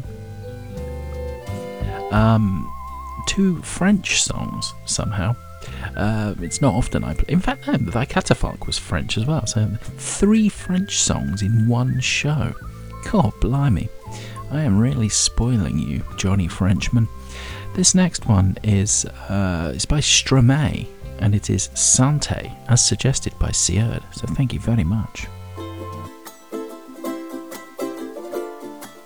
um, two French songs somehow. Uh, it's not often I play. In fact, no, Thy Catafalque was French as well. So three French songs in one show. God blimey. I am really spoiling you, Johnny Frenchman. This next one is uh, it's by Stromae, and it is Santé, as suggested by Sierd. So thank you very much.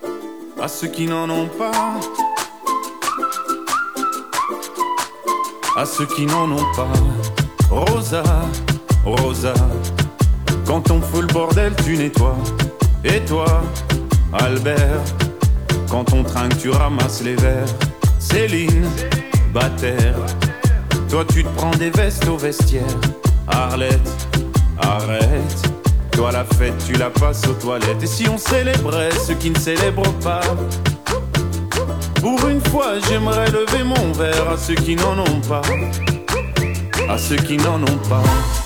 À ceux qui n'en ont pas, à ceux qui n'en ont pas. Rosa, Rosa, quand on fout le bordel, tu nettoies. Et toi, Albert, quand on trinque, tu ramasses les verres. Céline, Bataire, toi tu te prends des vestes au vestiaire. Arlette, arrête, toi la fête tu la passes aux toilettes. Et si on célébrait ceux qui ne célèbrent pas? Pour une fois j'aimerais lever mon verre à ceux qui n'en ont pas, à ceux qui n'en ont pas.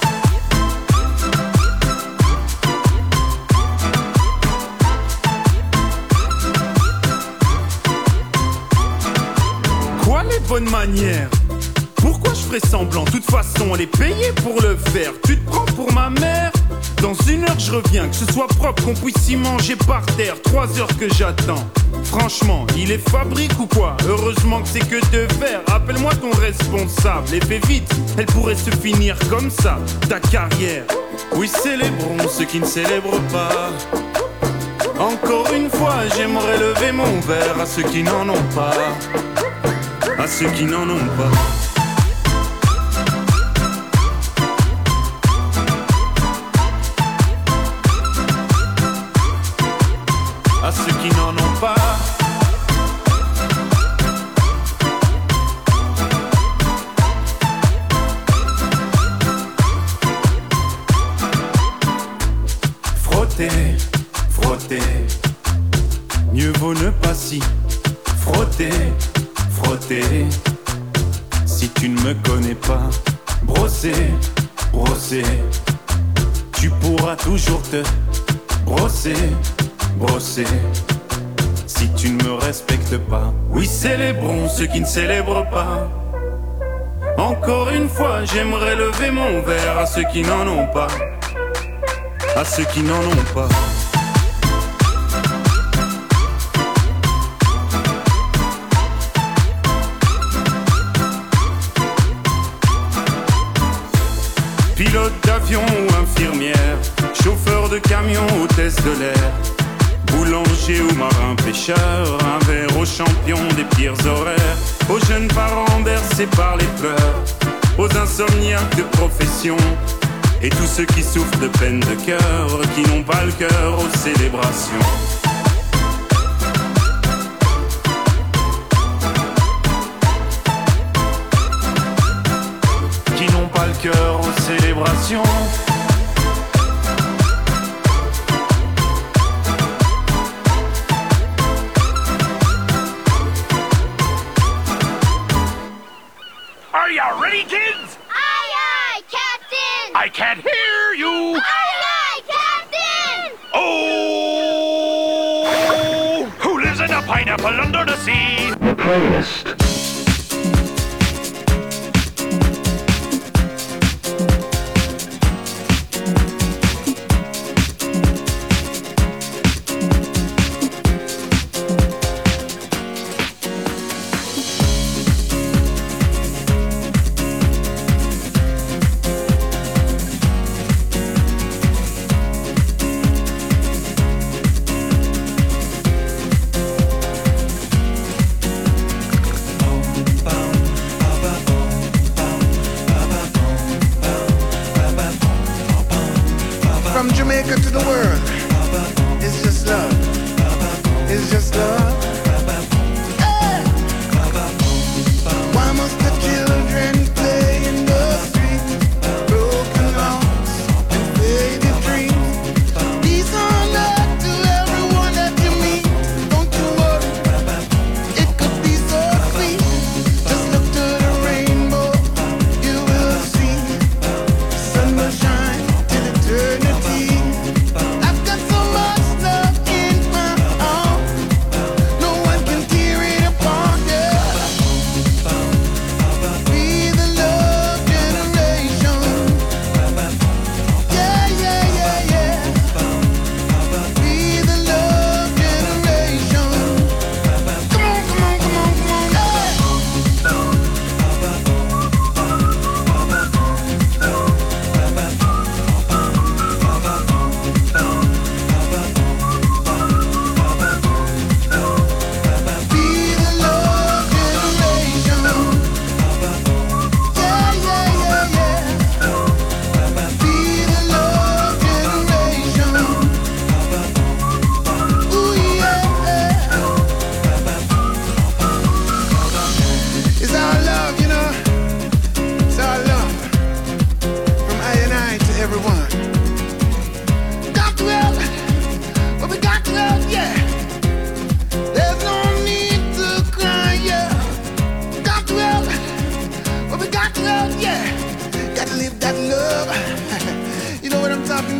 Quoi les bonnes manières? Pourquoi je ferais semblant? De toute façon elle est payée pour le faire. Tu te prends pour ma mère? Dans une heure je reviens, que ce soit propre, qu'on puisse y manger par terre. Trois heures que j'attends. Franchement, il est fabrique ou quoi? Heureusement que c'est que de faire. Appelle-moi ton responsable et fais vite, elle pourrait se finir comme ça, ta carrière. Oui, célébrons ceux qui ne célèbrent pas. Encore une fois, j'aimerais lever mon verre à ceux qui n'en ont pas, à ceux qui n'en ont pas. À ceux qui n'en ont pas. Frotter, frotter, mieux vaut ne pas si. Frotter, frotter, si tu ne me connais pas. Brosser, brosser, tu pourras toujours te brosser, brosser, si tu ne me respectes pas. Oui, célébrons ceux qui ne célèbrent pas. Encore une fois, j'aimerais lever mon verre à ceux qui n'en ont pas, à ceux qui n'en ont pas. Pilote d'avion ou infirmière, chauffeur de camion, hôtesse de l'air, boulanger ou marin pêcheur, un verre aux champions des pires horaires, aux jeunes parents bercés par les pleurs, aux insomniaques de profession, et tous ceux qui souffrent de peine de cœur, qui n'ont pas le cœur aux célébrations. Qui n'ont pas le cœur aux célébrations. Are you ready, kids? Aye, aye, Captain! I can't hear you! Aye, aye, Captain! Oh! Who lives in a pineapple under the sea? The playlist. From Jamaica to the world, it's just love. It's just love. Hey! Why must the children play in the street? Broken hearts and faded dreams. Peace on earth to everyone that you meet. Don't you worry, it could be so sweet. Just look to the rainbow, you will see. Sun will shine till eternity. I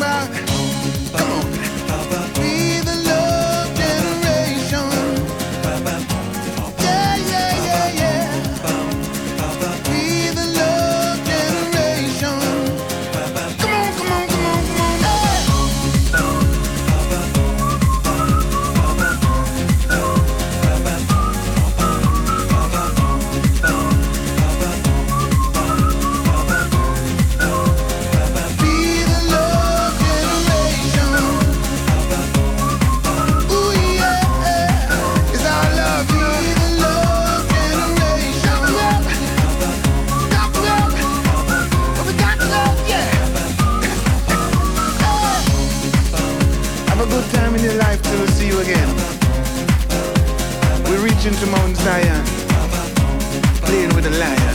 about. Come on. We the love generation. Yeah, yeah, yeah, yeah. We the love generation. Come on, come on, come on, come on. Be the love generation. Ooh yeah, it's our love. Be the love generation. Got love, oh, we got love, yeah. Have a good time in your life till we see you again. We're reaching to Mount Zion, playing with the lion.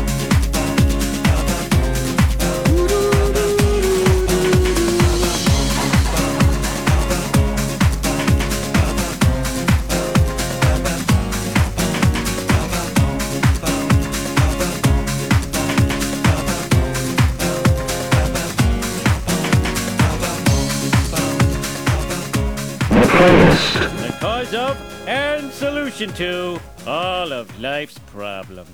The cause of and solution to all of life's problems.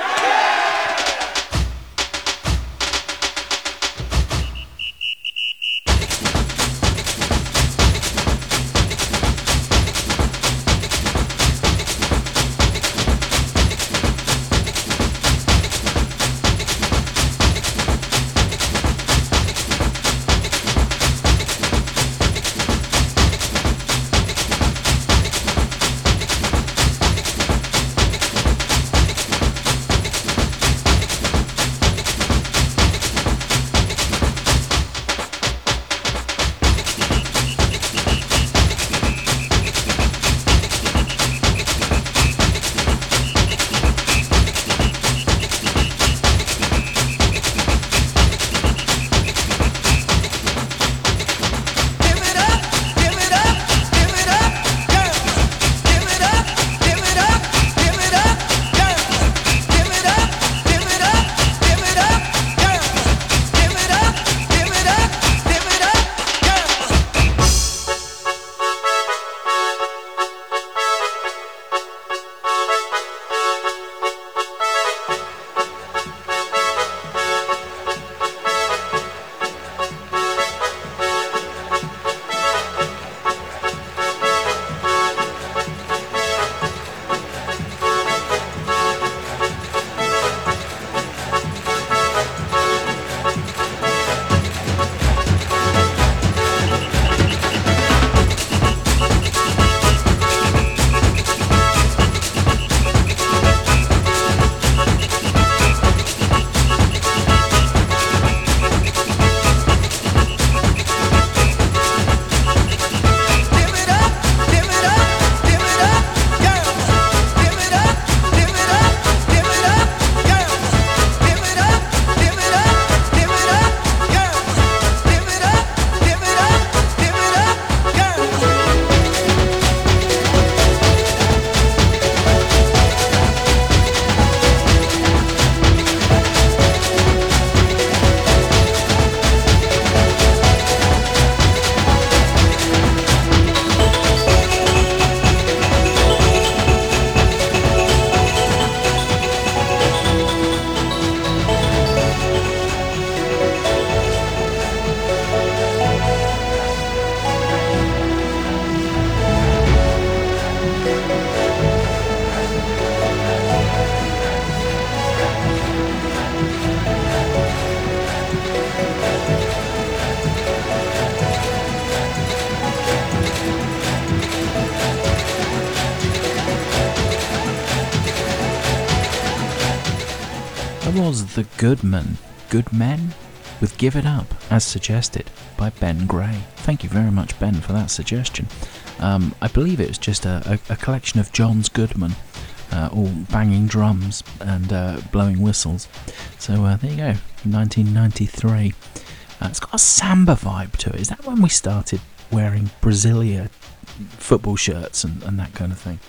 That was The Goodman, Good Men, with Give It Up, as suggested by Ben Gray. Thank you very much, Ben, for that suggestion. Um, I believe it was just a, a, a collection of John's Goodman, uh, all banging drums and uh, blowing whistles. So uh, there you go, nineteen ninety-three. Uh, it's got a samba vibe to it. Is that when we started wearing Brasilia football shirts and, and that kind of thing?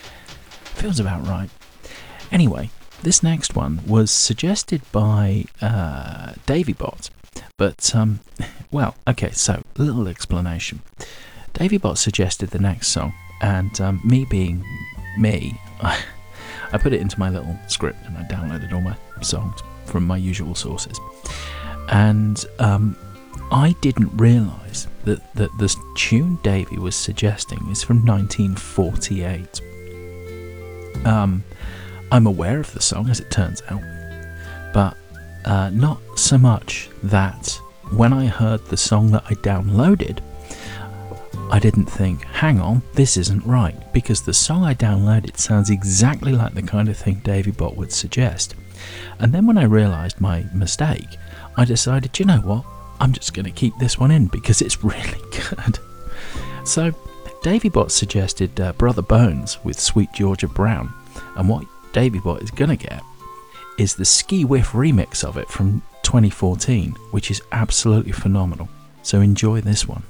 Feels about right. Anyway, this next one was suggested by uh, Davy Bot, But, um, well, okay, so, a little explanation. Davy Bot suggested the next song, and um, me being me, I, I put it into my little script and I downloaded all my songs from my usual sources. And um, I didn't realise that, that the tune Davy was suggesting is from nineteen forty-eight. Um, I'm aware of the song, as it turns out, but uh, not so much that when I heard the song that I downloaded, I didn't think, hang on, this isn't right, because the song I downloaded sounds exactly like the kind of thing Davy Bot would suggest. And then when I realised my mistake, I decided, you know what, I'm just going to keep this one in because it's really good. So Davy Bot suggested uh, Brother Bones with Sweet Georgia Brown, and what Davy Bot is going to get is the Ski Whiff remix of it from twenty fourteen, which is absolutely phenomenal. So enjoy this one.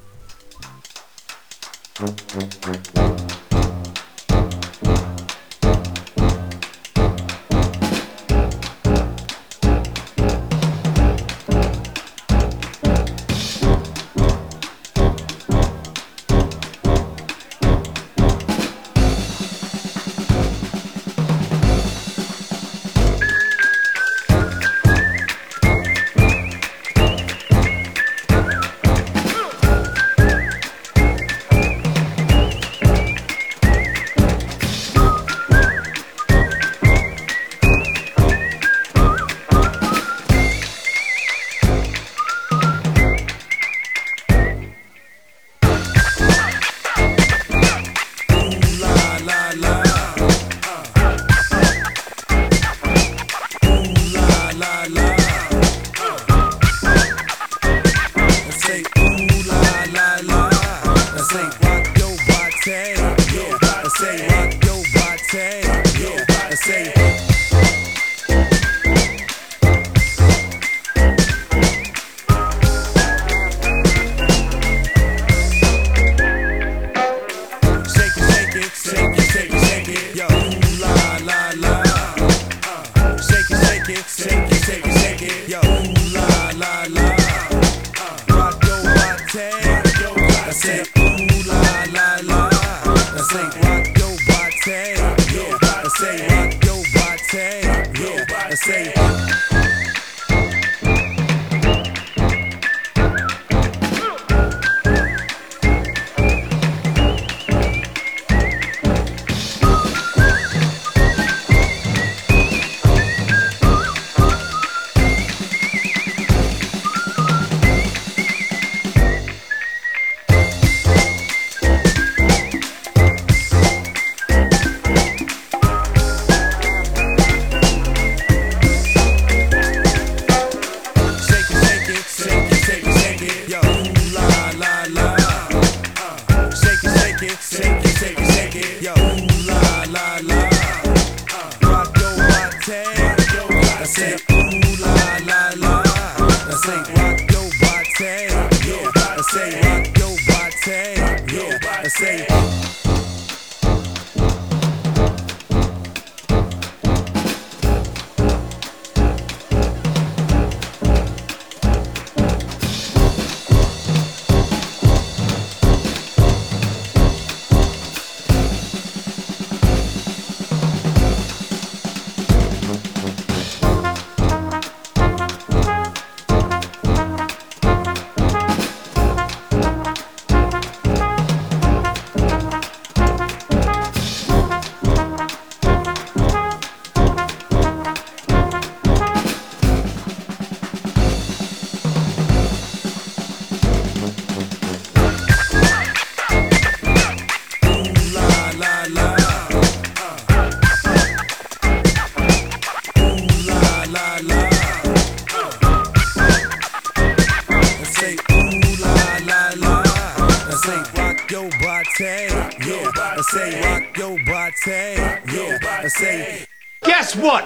Guess what?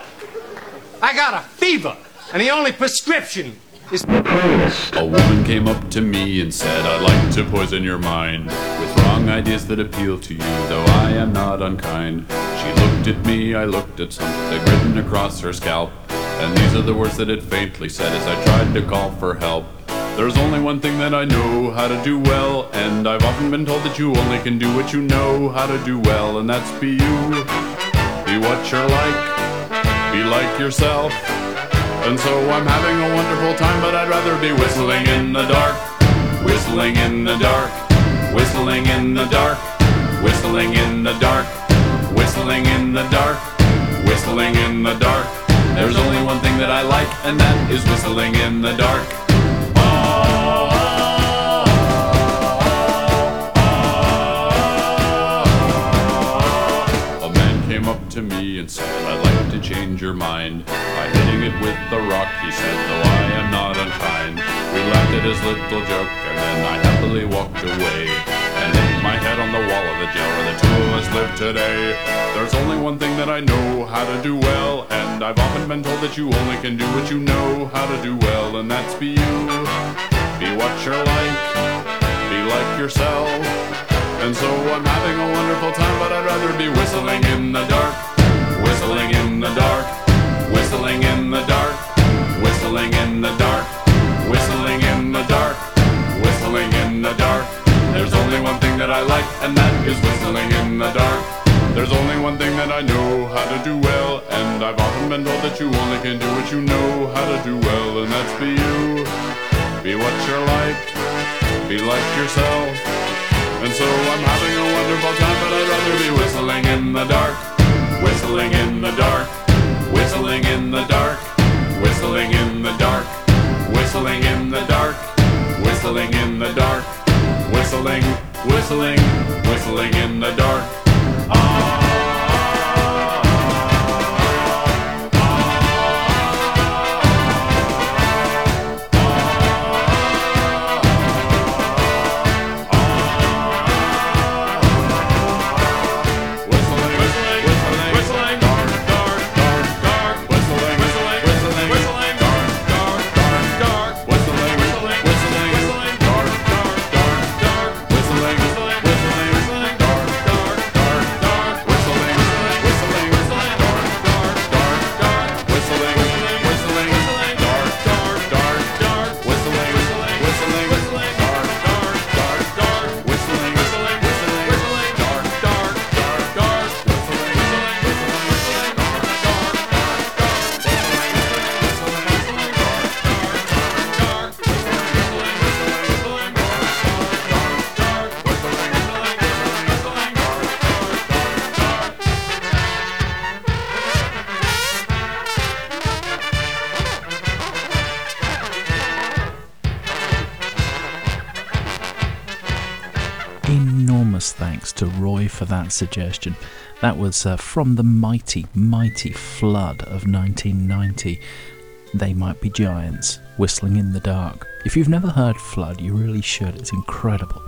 I got a fever, and the only prescription is A woman came up to me and said, I'd like to poison your mind with wrong ideas that appeal to you, though I am not unkind. She looked at me, I looked at something written across her scalp. And these are the words that it faintly said as I tried to call for help. There's only one thing that I know how to do well, and I've often been told that you only can do what you know how to do well, and that's be you. Be what you're like, be like yourself. And so I'm having a wonderful time, but I'd rather be whistling in the dark. Whistling in the dark, whistling in the dark, whistling in the dark, whistling in the dark, whistling in the dark. There's only one thing that I like, and that is whistling in the dark. A man came up to me and said, I'd like to change your mind by hitting it with the rock, he said, though I am not unkind. We laughed at his little joke, and then I happily walked away and hit my head on the wall of the jail where the two of us live today. There's only one thing that I know how to do well, and I've often been told that you only can do what you know how to do well, and that's be you. Be what you're like, be like yourself. And so I'm having a wonderful time, but I'd rather be whistling in the dark. Whistling in the dark, whistling in the dark, whistling in the dark, whistling in the dark, whistling in the dark. There's only one thing that I like, and that is whistling in the dark. There's only one thing that I know how to do well, and I've often been told that you only can do what you know how to do well, and that's be you. Be what you're like, be like yourself. And so I'm having a wonderful time, but I'd rather be whistling in the dark. Whistling in the dark, whistling in the dark, whistling in the dark, whistling in the dark, whistling in the dark, whistling, whistling, whistling in the dark. Thanks to Roy for that suggestion. That was uh, from the mighty, mighty Flood of nineteen ninety. They Might Be Giants, Whistling in the Dark. If you've never heard Flood, you really should. It's incredible.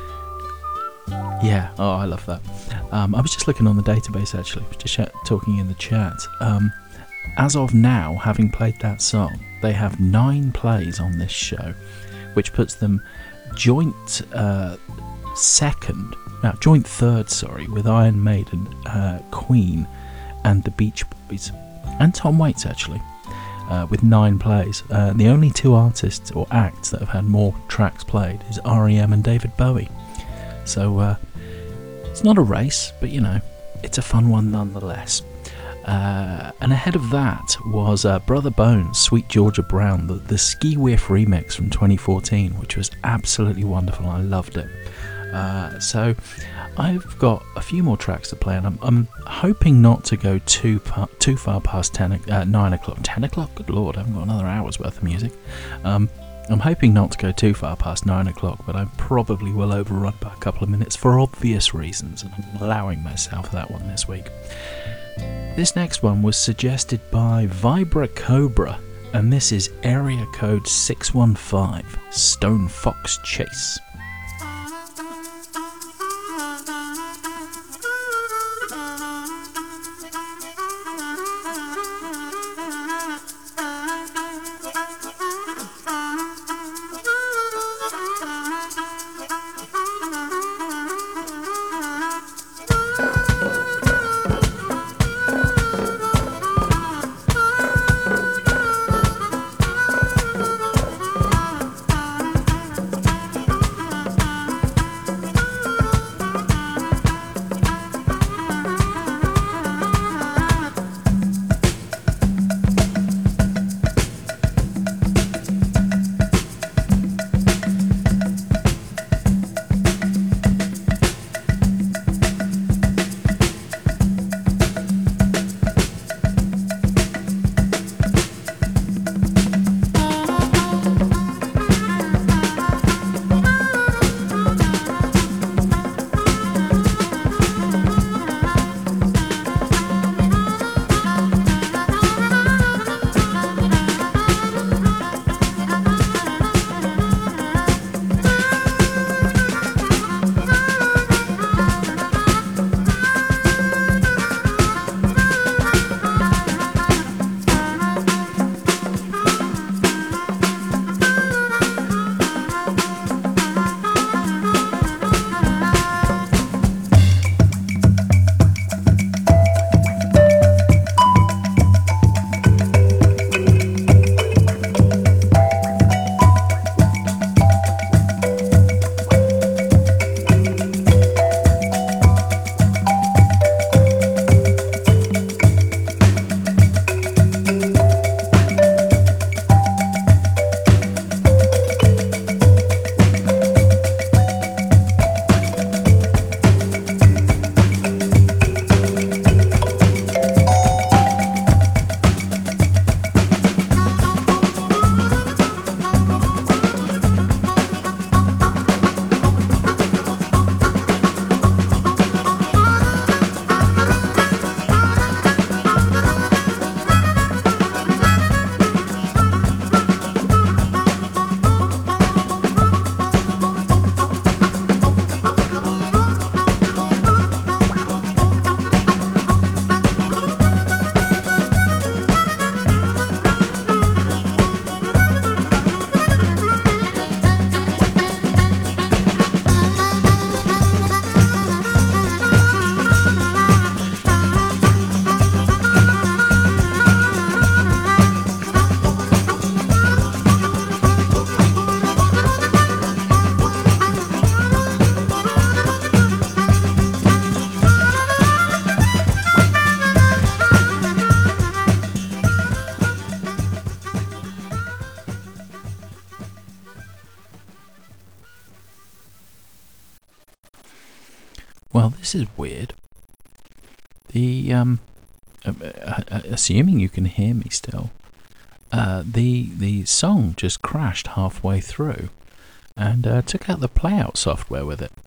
Yeah, oh, I love that. Um, I was just looking on the database, actually, just ch- talking in the chat. Um, as of now, having played that song, they have nine plays on this show, which puts them joint uh, second, no, joint third, sorry, with Iron Maiden, uh, Queen, and the Beach Boys, and Tom Waits, actually, uh, with nine plays. Uh, the only two artists or acts that have had more tracks played is R E M and David Bowie. So uh, it's not a race, but you know, it's a fun one nonetheless. Uh, and ahead of that was uh, Brother Bones, Sweet Georgia Brown, the, the Ski Whiff remix from twenty fourteen, which was absolutely wonderful. I loved it. Uh, so I've got a few more tracks to play, and I'm, I'm hoping not to go too par- too far past ten, uh, nine o'clock. ten o'clock? Good lord, I haven't got another hour's worth of music. Um, I'm hoping not to go too far past nine o'clock, but I probably will overrun by a couple of minutes for obvious reasons, and I'm allowing myself that one this week. This next one was suggested by Vibra Cobra, and this is area code six one five, Stone Fox Chase. this is weird. The um, uh, uh, uh, assuming you can hear me still, uh, the the song just crashed halfway through, and uh, took out the playout software with it.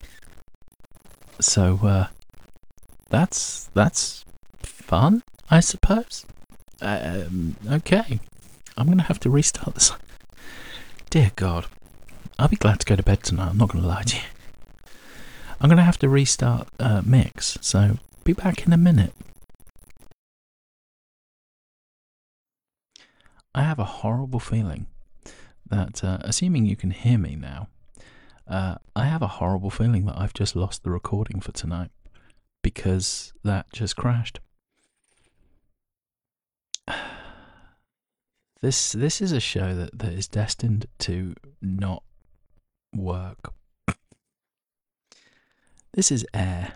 So uh, that's that's fun, I suppose. Uh, um, okay, I'm gonna have to restart this. Dear God, I'll be glad to go to bed tonight. I'm not gonna lie to you. I'm gonna have to restart uh, Mix, so be back in a minute. I have a horrible feeling that, uh, assuming you can hear me now, uh, I have a horrible feeling that I've just lost the recording for tonight because that just crashed. This this is a show that, that is destined to not work. This is Air.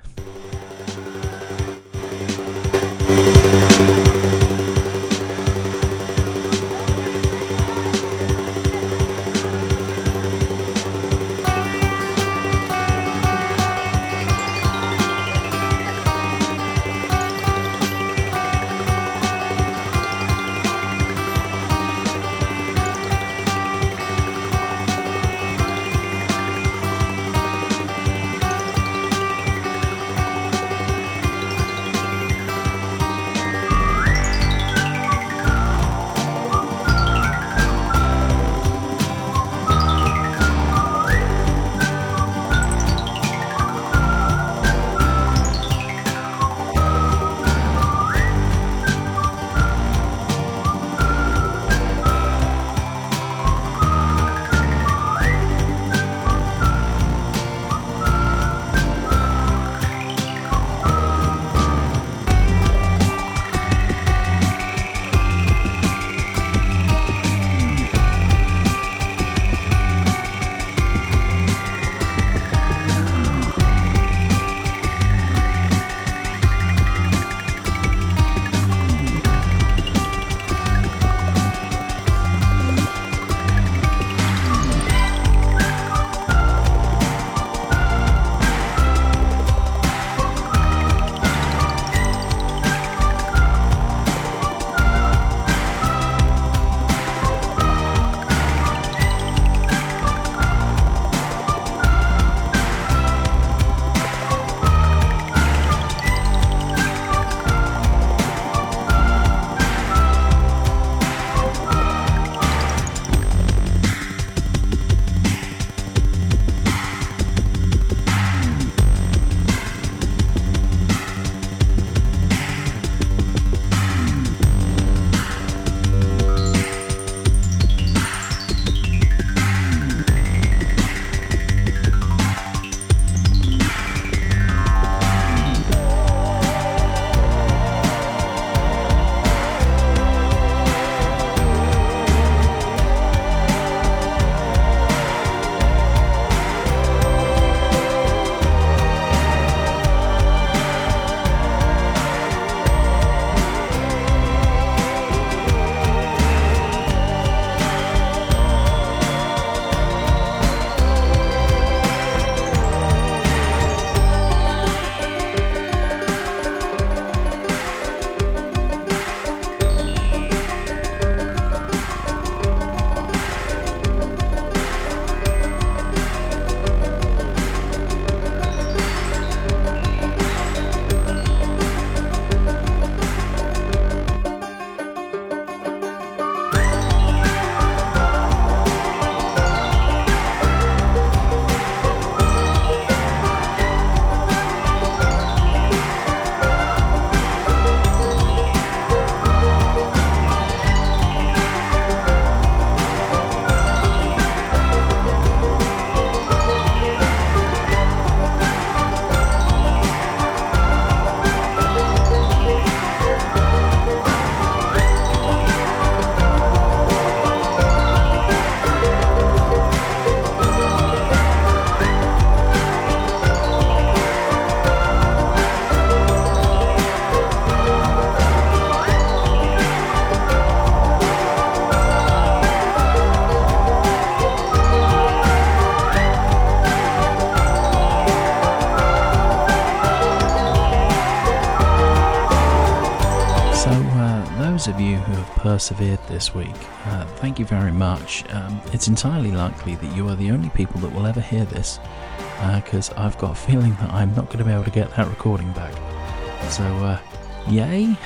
those of you who have persevered this week, uh, thank you very much. Um, it's entirely likely that you are the only people that will ever hear this, because uh, I've got a feeling that I'm not going to be able to get that recording back. So, uh, yay!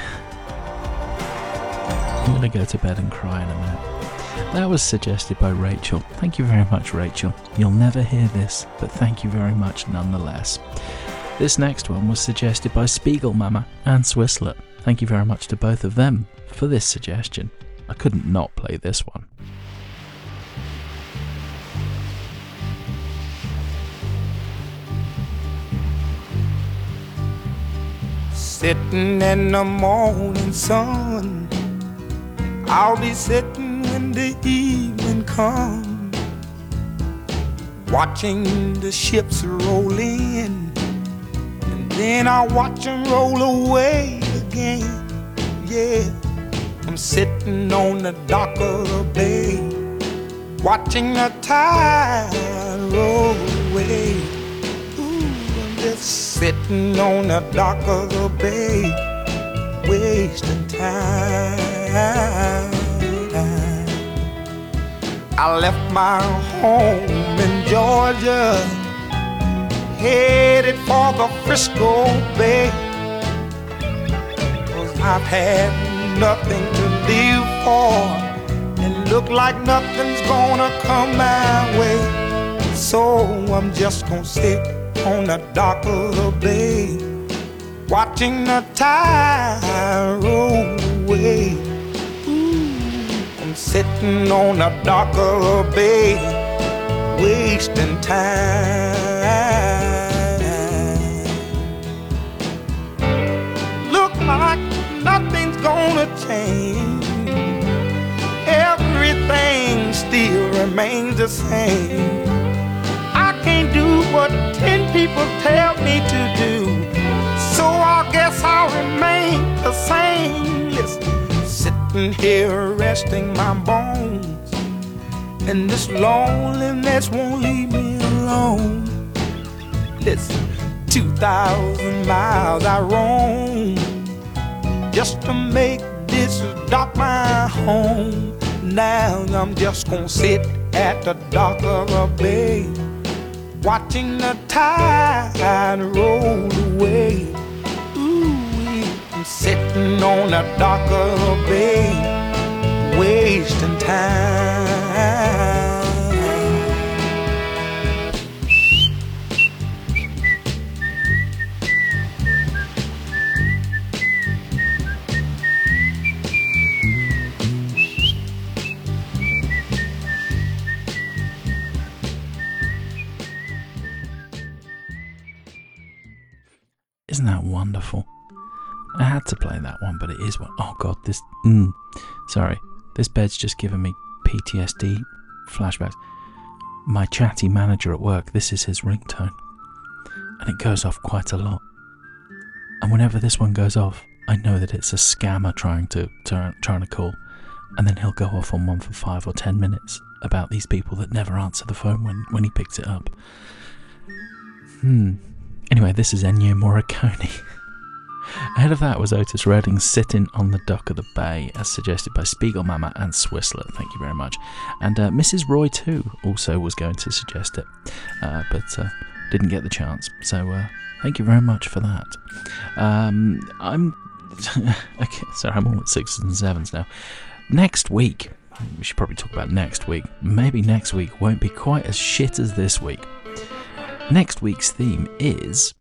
I'm going to go to bed and cry in a minute. That was suggested by Rachel. Thank you very much, Rachel. You'll never hear this, but thank you very much nonetheless. This next one was suggested by Spiegel Mama and Swisslet. Thank you very much to both of them for this suggestion. I couldn't not play this one. Sitting in the morning sun, I'll be sitting when the evening comes, watching the ships roll in, and then I'll watch them roll away again. Yeah, I'm sitting on the dock of the bay, watching the tide roll away. Ooh, I'm just sitting on the dock of the bay, wasting time. I left my home in Georgia, headed for the Frisco Bay, 'cause I've had nothing to live for, and look like nothing's gonna come my way. So I'm just gonna sit on the dock of the bay, watching the tide roll away. I'm sitting on the dock of the bay, wasting time. Look like nothing's gonna change, everything still remains the same. I can't do what ten people tell me to do, so I guess I'll remain the same. Listen, sitting here resting my bones, and this loneliness won't leave me alone. Listen, two thousand miles I roam just to make this dock my home. Now I'm just gonna sit at the dock of the bay, watching the tide roll away. Ooh, I'm sitting on the dock of the bay, wasting time. Isn't that wonderful? I had to play that one, but it is one. Oh god, this. Mm, sorry, this bed's just given me P T S D flashbacks. My chatty manager at work, this is his ringtone, and it goes off quite a lot. And whenever this one goes off, I know that it's a scammer trying to, to trying to call, and then he'll go off on one for five or ten minutes about these people that never answer the phone when when he picks it up. Hmm. Anyway, this is Ennio Morricone. Ahead of that was Otis Redding, Sitting on the Dock of the Bay, as suggested by Spiegel Mama and Swisslet. Thank you very much. And uh, Missus Roy too also was going to suggest it, uh, but uh, didn't get the chance. So uh, thank you very much for that. Um, I'm okay, sorry, I'm all at sixes and sevens now. Next week, we should probably talk about next week. Maybe next week won't be quite as shit as this week. Next week's theme is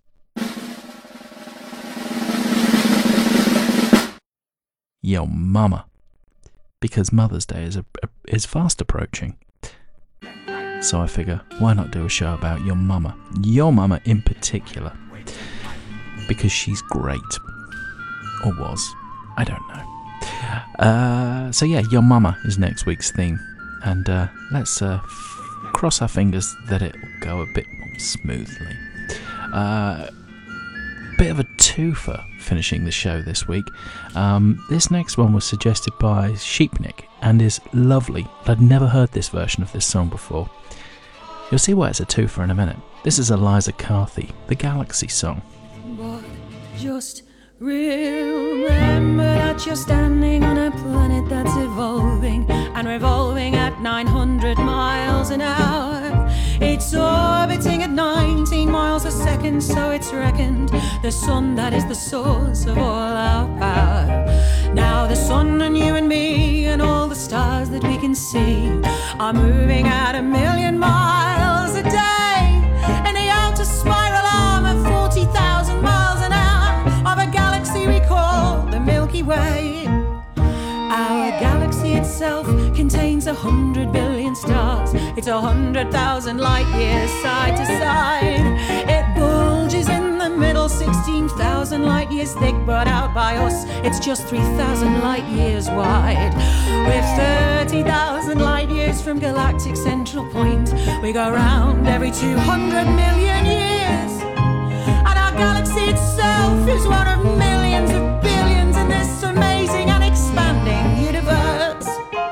Yo Mama, because Mother's Day is a, is fast approaching. So I figure, why not do a show about your mama? Your mama in particular, because she's great, or was. I don't know. Uh, so yeah, Your Mama is next week's theme, and uh, let's uh, f- cross our fingers that it will go a bit more smoothly. Uh, bit of a twofer finishing the show this week. Um, this next one was suggested by Sheepnik and is lovely. I'd never heard this version of this song before. You'll see why it's a twofer in a minute. This is Eliza Carthy, the Galaxy song. But just Remember that you're standing on a planet that's evolving and revolving at nine hundred miles an hour. It's orbiting at nineteen miles a second, so it's reckoned the sun that is the source of all our power. Now the sun and you and me and all the stars that we can see are moving at a million miles a day in the outer spiral arm of forty thousand miles an hour of a galaxy we call the Milky Way. Our galaxy itself contains a hundred billion stars. It's a hundred thousand light years side to side. It bulges in the middle, sixteen thousand light years thick, but out by us, it's just three thousand light years wide. With thirty thousand light years from galactic central point, we go round every two hundred million years. And our galaxy itself is one of millions of billions in this amazing and expanding universe.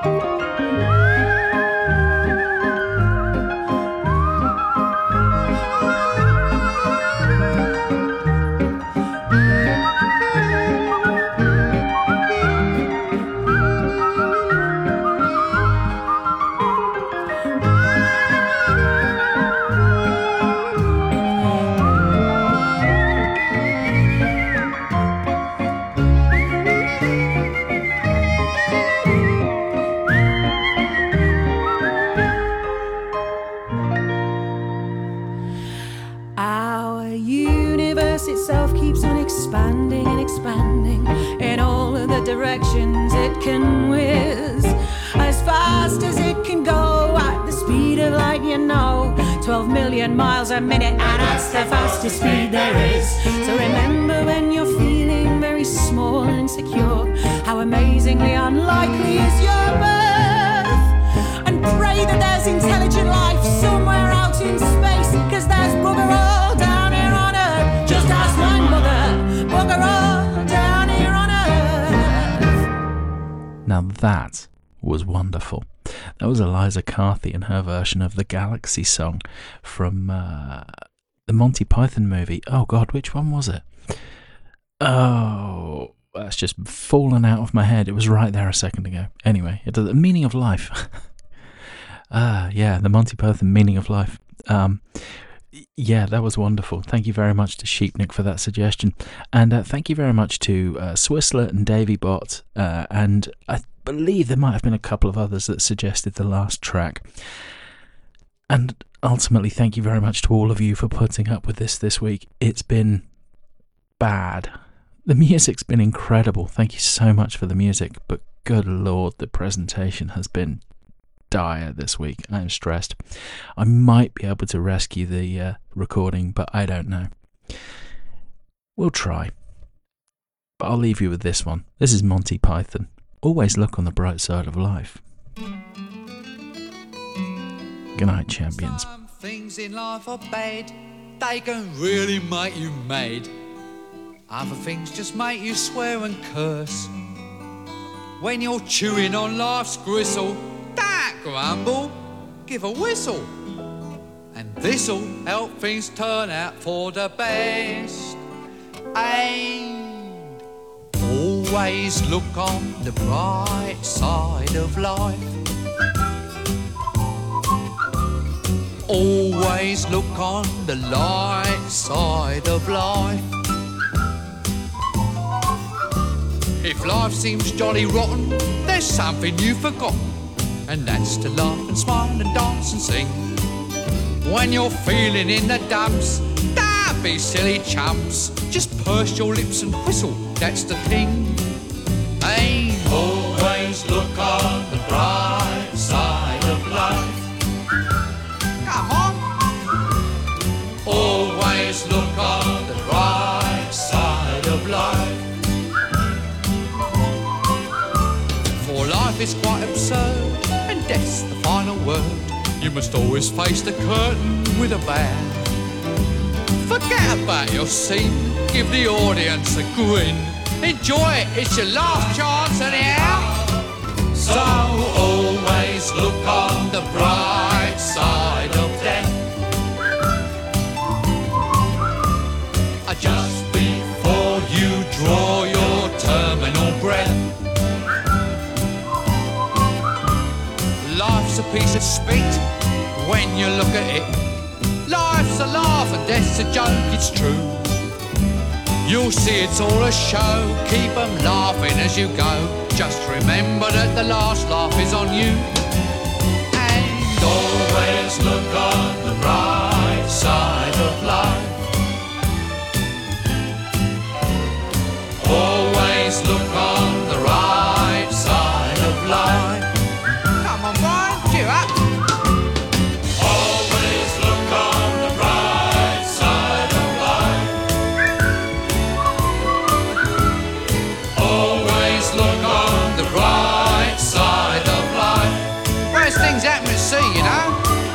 Our universe itself keeps on expanding and expanding in all of the directions it can whiz, as fast as it can go at the speed of light, you know, twelve million miles a minute, and that's the fastest speed there is. So remember when you're feeling very small and insecure, how amazingly unlikely is your birth, and pray that there's intelligent life somewhere out in space, cause there's bugger all down here on Earth. Just ask my mother, bugger all down here on Earth. Now that was wonderful. That was Eliza Carthy and her version of the Galaxy song from uh, the Monty Python movie. Oh God, which one was it? Oh, that's just fallen out of my head. It was right there a second ago. Anyway, it does the meaning of life. Ah, yeah, the Monty Python meaning of life. Um, yeah, that was wonderful. Thank you very much to Sheepnick for that suggestion, and uh, thank you very much to uh, Swissler and Davy Bott, uh, and I believe there might have been a couple of others that suggested the last track. And ultimately, thank you very much to all of you for putting up with this this week. It's been bad. The music's been incredible. Thank you so much for the music, but good Lord, the presentation has been dire this week. I am stressed. I might be able to rescue the uh, recording, but I don't know. We'll try. But I'll leave you with this one. This is Monty Python. Always look on the bright side of life. Good night, champions. Some things in life are bad. They can really make you mad. Other things just make you swear and curse. When you're chewing on life's gristle, don't grumble, give a whistle. And this'll help things turn out for the best. And always look on the bright side of life. Always look on the light side of life. If life seems jolly rotten, there's something you've forgotten, and that's to laugh and smile and dance and sing. When you're feeling in the dumps, don't be silly chumps. Just purse your lips and whistle, that's the thing. Hey, always look on the bright side of life. Come on. Always look on the bright side of life. For life is quite absurd, and death's the final word. You must always face the curtain with a bow. Forget about your scene, give the audience a grin. Enjoy it, it's your last chance anyhow. So always look on the bright side of death. Just before you draw life's a piece of spit when you look at it. Life's a laugh and death's a joke, it's true. You'll see it's all a show, keep 'em laughing as you go. Just remember that the last laugh is on you. And always look on the bright side of life. Always look on the right side of life. Come on, Brian, cheer up. Always look on the bright side of life. Always look on the right side of life. Worst things happen at sea, you know.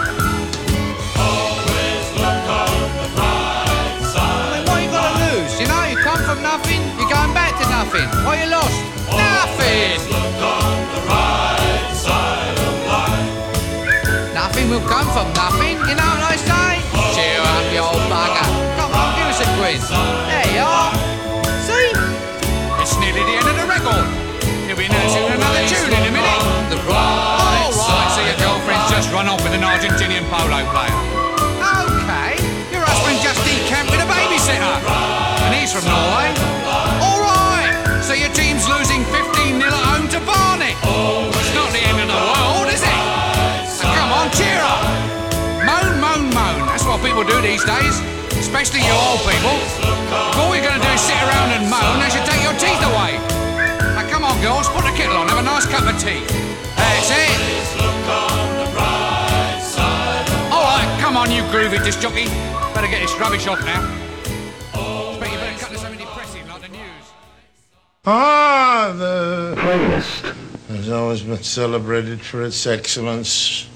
Always look on the bright side. I mean, what you got to lose? You know, you come from nothing, you're going back to nothing. What you lost? Nothing. Look on the right side of life. Nothing will come from nothing. You know what I say? Cheer up, you old bugger. Come on, give us a quiz. There you are. See? It's nearly the end of the record. You'll be announcing another tune in a minute. The right oh, right. So your girlfriend's just run off with an Argentinian polo player. Okay. Your husband just decamped with a babysitter. And he's from Norway. All right. So your team's losing fifteen nil at home to Barnet. It's not the end of the world, is it? So come on, cheer up. Moan, moan, moan. That's what people do these days. Especially you old people. If all you're going to do is sit around and moan, they should take your teeth away. Now come on, girls, put the kettle on, have a nice cup of tea. That's it. All right, come on, you groovy disc jockey. Better get this rubbish off now. But you better cut to something depressing like the news. Ah, the playlist has always been celebrated for its excellence.